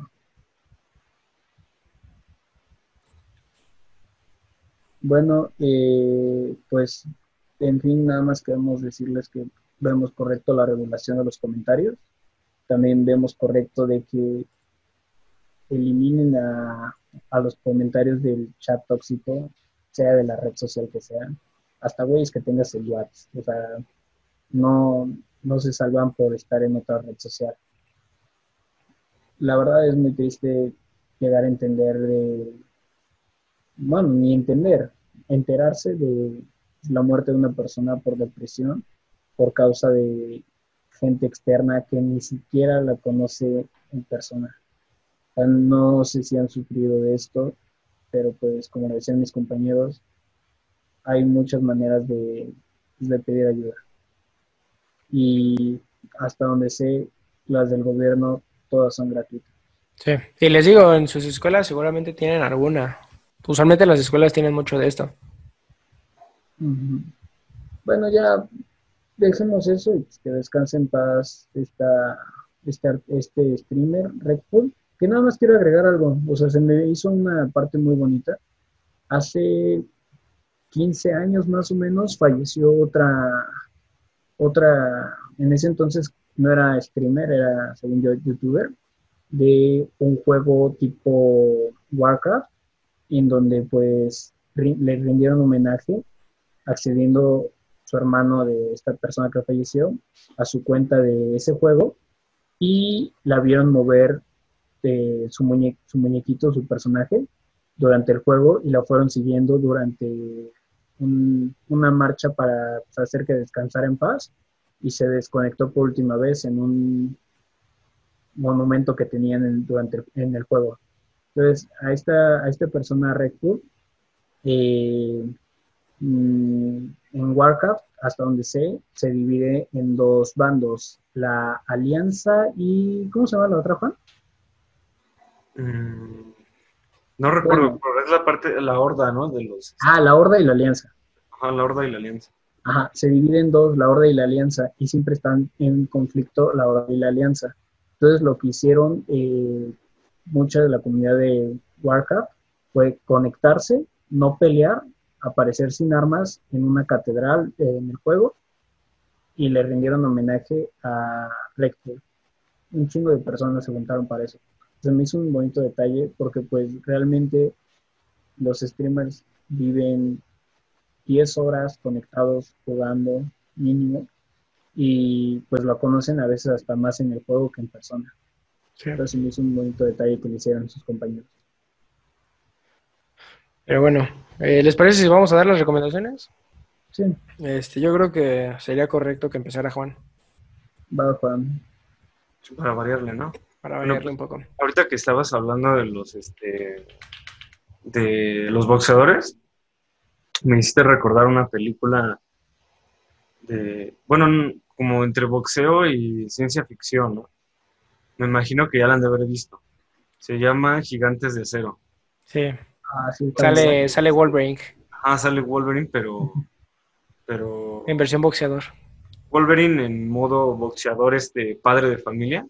Bueno, eh, pues, en fin, nada más queremos decirles que vemos correcto la regulación de los comentarios. También vemos correcto de que eliminen a, a los comentarios del chat tóxico, sea de la red social que sea, hasta güeyes que tengas el WhatsApp. O sea, no, no se salvan por estar en otra red social. La verdad es muy triste llegar a entender de, bueno, ni entender, enterarse de la muerte de una persona por depresión por causa de gente externa que ni siquiera la conoce en persona. O sea, no sé si han sufrido de esto, pero pues como decían mis compañeros, hay muchas maneras de, de pedir ayuda. Y hasta donde sé, las del gobierno, todas son gratuitas. Sí, y les digo, en sus escuelas seguramente tienen alguna. Usualmente las escuelas tienen mucho de esto. Uh-huh. Bueno, ya dejemos eso y pues que descanse en paz esta, este, este streamer, Red Bull, que nada más quiero agregar algo, o sea, se me hizo una parte muy bonita. Hace quince años más o menos falleció otra, otra, en ese entonces no era streamer, era, según yo, youtuber, de un juego tipo Warcraft, en donde pues le rindieron homenaje accediendo su hermano de esta persona que falleció a su cuenta de ese juego y la vieron mover eh, su, muñe su muñequito, su personaje, durante el juego y la fueron siguiendo durante un, una marcha para pues, hacer que descansara en paz y se desconectó por última vez en un monumento que tenían en, durante el, en el juego. Entonces, a esta, a esta persona Red Bull, eh, en Warcraft, hasta donde sé, se divide en dos bandos, la Alianza y... ¿Cómo se llama la otra, Juan? Mm, no recuerdo, Bueno, pero es la parte, la horda, ¿no? De los... ah, la Horda y la Alianza. Ajá, la horda y la alianza. Ajá, se divide en dos, la Horda y la Alianza, y siempre están en conflicto la Horda y la Alianza. Entonces, lo que hicieron eh, mucha de la comunidad de Warcraft fue conectarse, no pelear, aparecer sin armas en una catedral eh, en el juego, y le rindieron homenaje a Rector. Un chingo de personas se juntaron para eso. Se me hizo un bonito detalle porque pues realmente los streamers viven diez horas conectados jugando mínimo y pues lo conocen a veces hasta más en el juego que en persona. Sí. Entonces me hizo un bonito detalle que le hicieron sus compañeros. Pero bueno, eh, ¿les parece si vamos a dar las recomendaciones? Sí, Este, yo creo que sería correcto que empezara Juan, va Juan. Para variarle, ¿no? para Bueno, variarle pues, un poco. ahorita que estabas hablando de los, este, de los boxeadores, me hiciste recordar una película de, bueno, n- como entre boxeo y ciencia ficción, ¿no? Me imagino que ya la han de haber visto. Se llama Gigantes de Acero. Sí, Ah, sí, está muy bueno. sale, sale Wolverine Ah, sale Wolverine, pero, en pero versión boxeador. Wolverine en modo boxeador, este padre de familia.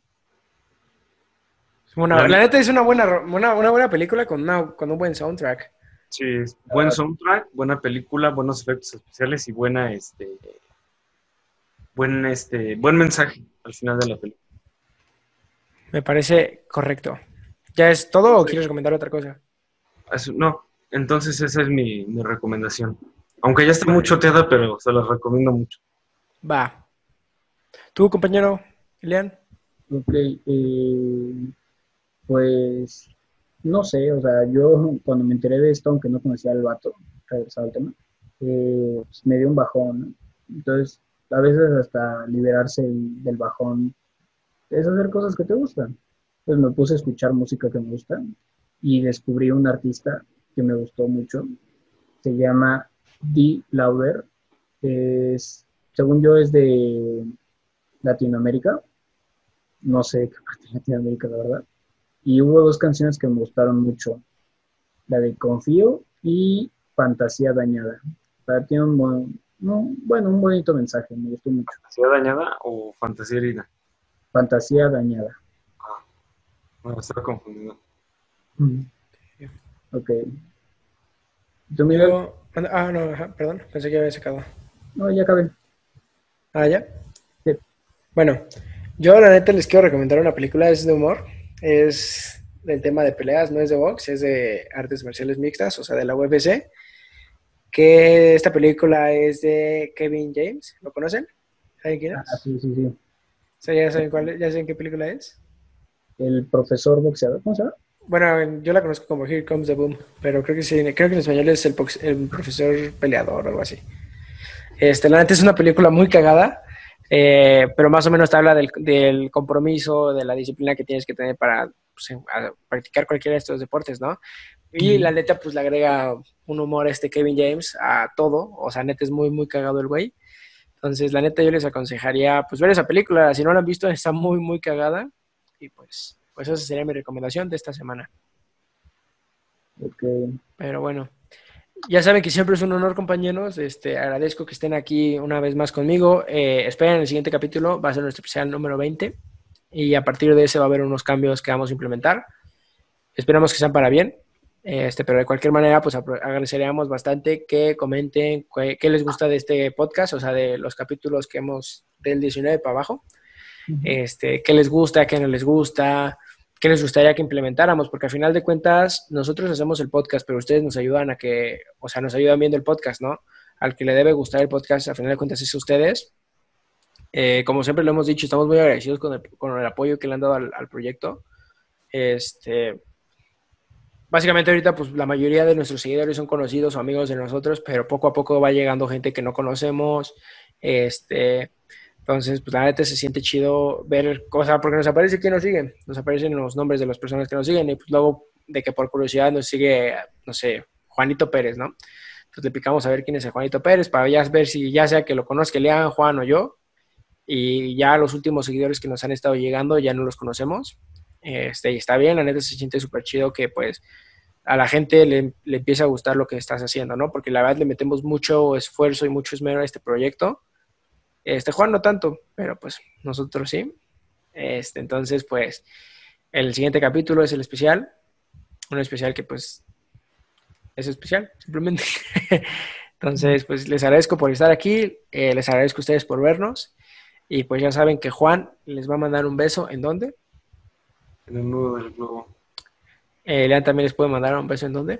Una- La la neta, neta es una buena, una, una buena película con, una, con un buen soundtrack. sí, es buen soundtrack, buena película, buenos efectos especiales y buena, este, buen, este, buen mensaje al final de la película. Me parece correcto. ¿Ya es todo o quieres recomendar otra cosa? Eso- no, entonces esa es mi, mi recomendación. Aunque ya está muy choteada, pero se las recomiendo mucho. Va. ¿Tú, compañero, Elian? Ok, eh, pues no sé, o sea, yo cuando me enteré de esto, aunque no conocía al vato, regresado al tema, eh, pues, me dio un bajón, ¿no? Entonces, a veces hasta liberarse el- del bajón es hacer cosas que te gustan. Pues me puse a escuchar música que me gusta y descubrí un artista que me gustó mucho. Se llama D. Lauder. Es, según yo, es de Latinoamérica. No sé qué parte de Latinoamérica, la verdad. Y hubo dos canciones que me gustaron mucho. La de Confío y Fantasía Dañada. O sea, tiene un buen, no, bueno, un bonito mensaje, me gustó mucho. ¿Fantasía dañada o fantasía herida? Fantasía Dañada. Ah, bueno, estaba confundido. Mm. Ok. ¿Tú, Miguel? Yo... Ah, no, ajá, perdón, pensé que ya había sacado. No, ya acabé. Ah, ¿ya? Sí. Bueno, yo la neta les quiero recomendar una película, es de humor, es del tema de peleas, no es de box, es de artes marciales mixtas, o sea, de la U F C, que esta película es de Kevin James, ¿lo conocen? ¿Saben quién Ah, es? sí, sí, sí. O sea, ya saben cuál es, ya saben qué película es. El profesor boxeador, ¿cómo se llama? Bueno, yo la conozco como Here Comes the Boom, pero creo que sí, creo que en español es el, box- el profesor peleador o algo así. Este, la neta es una película muy cagada, eh, pero más o menos te habla del, del compromiso, de la disciplina que tienes que tener para pues, a- practicar cualquiera de estos deportes, ¿no? Y Ujú. la neta, pues le agrega un humor a este Kevin James a todo, o sea, neta es muy, muy cagado el güey. Entonces, la neta, yo les aconsejaría, pues, ver esa película. Si no la han visto, está muy, muy cagada. Y pues, pues esa sería mi recomendación de esta semana. Ok. Pero bueno, ya saben que siempre es un honor, compañeros. Este, agradezco que estén aquí una vez más conmigo. Eh, esperen el siguiente capítulo, va a ser nuestro especial número veinte. Y a partir de ese va a haber unos cambios que vamos a implementar. Esperamos que sean para bien. Este, pero de cualquier manera, pues agradeceríamos bastante que comenten qué, qué les gusta de este podcast, o sea, de los capítulos que hemos del diecinueve para abajo. Ujú. Este, qué les gusta, qué no les gusta, qué les gustaría que implementáramos, porque al final de cuentas nosotros hacemos el podcast, pero ustedes nos ayudan a que, o sea, nos ayudan viendo el podcast, ¿no? Al que le debe gustar el podcast, al final de cuentas es ustedes. Eh, como siempre lo hemos dicho, estamos muy agradecidos con el, con el apoyo que le han dado al, al proyecto. Este, básicamente ahorita pues la mayoría de nuestros seguidores son conocidos o amigos de nosotros, pero poco a poco va llegando gente que no conocemos. Este, entonces, pues la neta se siente chido ver cosas, porque nos aparece quién nos sigue, nos aparecen los nombres de las personas que nos siguen, y pues luego de que por curiosidad nos sigue, no sé, Juanito Pérez, ¿no? Entonces le picamos a ver quién es el Juanito Pérez, para ya ver si ya sea que lo conozca, le hagan Juan o yo, y ya los últimos seguidores que nos han estado llegando ya no los conocemos. Este, y está bien, la neta se siente súper chido que pues a la gente le, le empieza a gustar lo que estás haciendo, ¿no? Porque la verdad le metemos mucho esfuerzo y mucho esmero a este proyecto. Este, Juan no tanto, pero pues nosotros sí. Este, entonces, pues, el siguiente capítulo es el especial. Un especial que pues es especial, simplemente. Entonces, pues les agradezco por estar aquí, eh, les agradezco a ustedes por vernos. Y pues ya saben que Juan les va a mandar un beso. ¿En dónde? En el nudo del globo. Eh, Lean también les puede mandar un beso. ¿En dónde?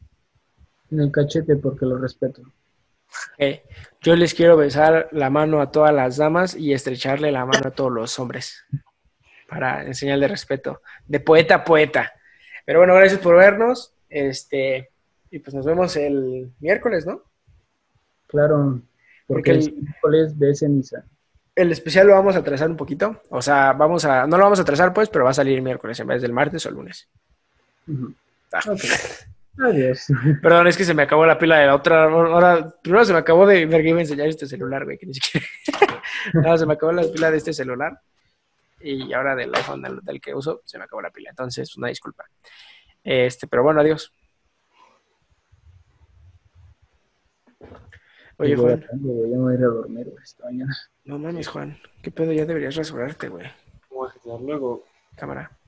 En el cachete porque lo respeto. Eh, yo les quiero besar la mano a todas las damas y estrecharle la mano a todos los hombres para enseñar de respeto, de poeta a poeta. Pero bueno, gracias por vernos. Este, y pues nos vemos el miércoles, ¿no? Claro, Porque porque es el, miércoles de ceniza. el especial lo vamos a trazar un poquito. O sea, vamos a, no lo vamos a trazar pues, pero va a salir el miércoles en vez del martes o el lunes. Ujú. Ah. Ok, adiós. Perdón, es que se me acabó la pila de la otra. Ahora, primero se me acabó de ver que iba a enseñar este celular, güey, que ni siquiera. No, se me acabó la pila de este celular. Y ahora del iPhone del, del que uso, se me acabó la pila. Entonces, una disculpa. Este, pero bueno, adiós. Pues Oye, yo ya Juan. tengo, güey, ya me voy a ir a dormir, güey, esta mañana. No mames, Juan. ¿Qué pedo? Ya deberías rasurarte, güey. ¿Cómo vas a quedar luego? Cámara.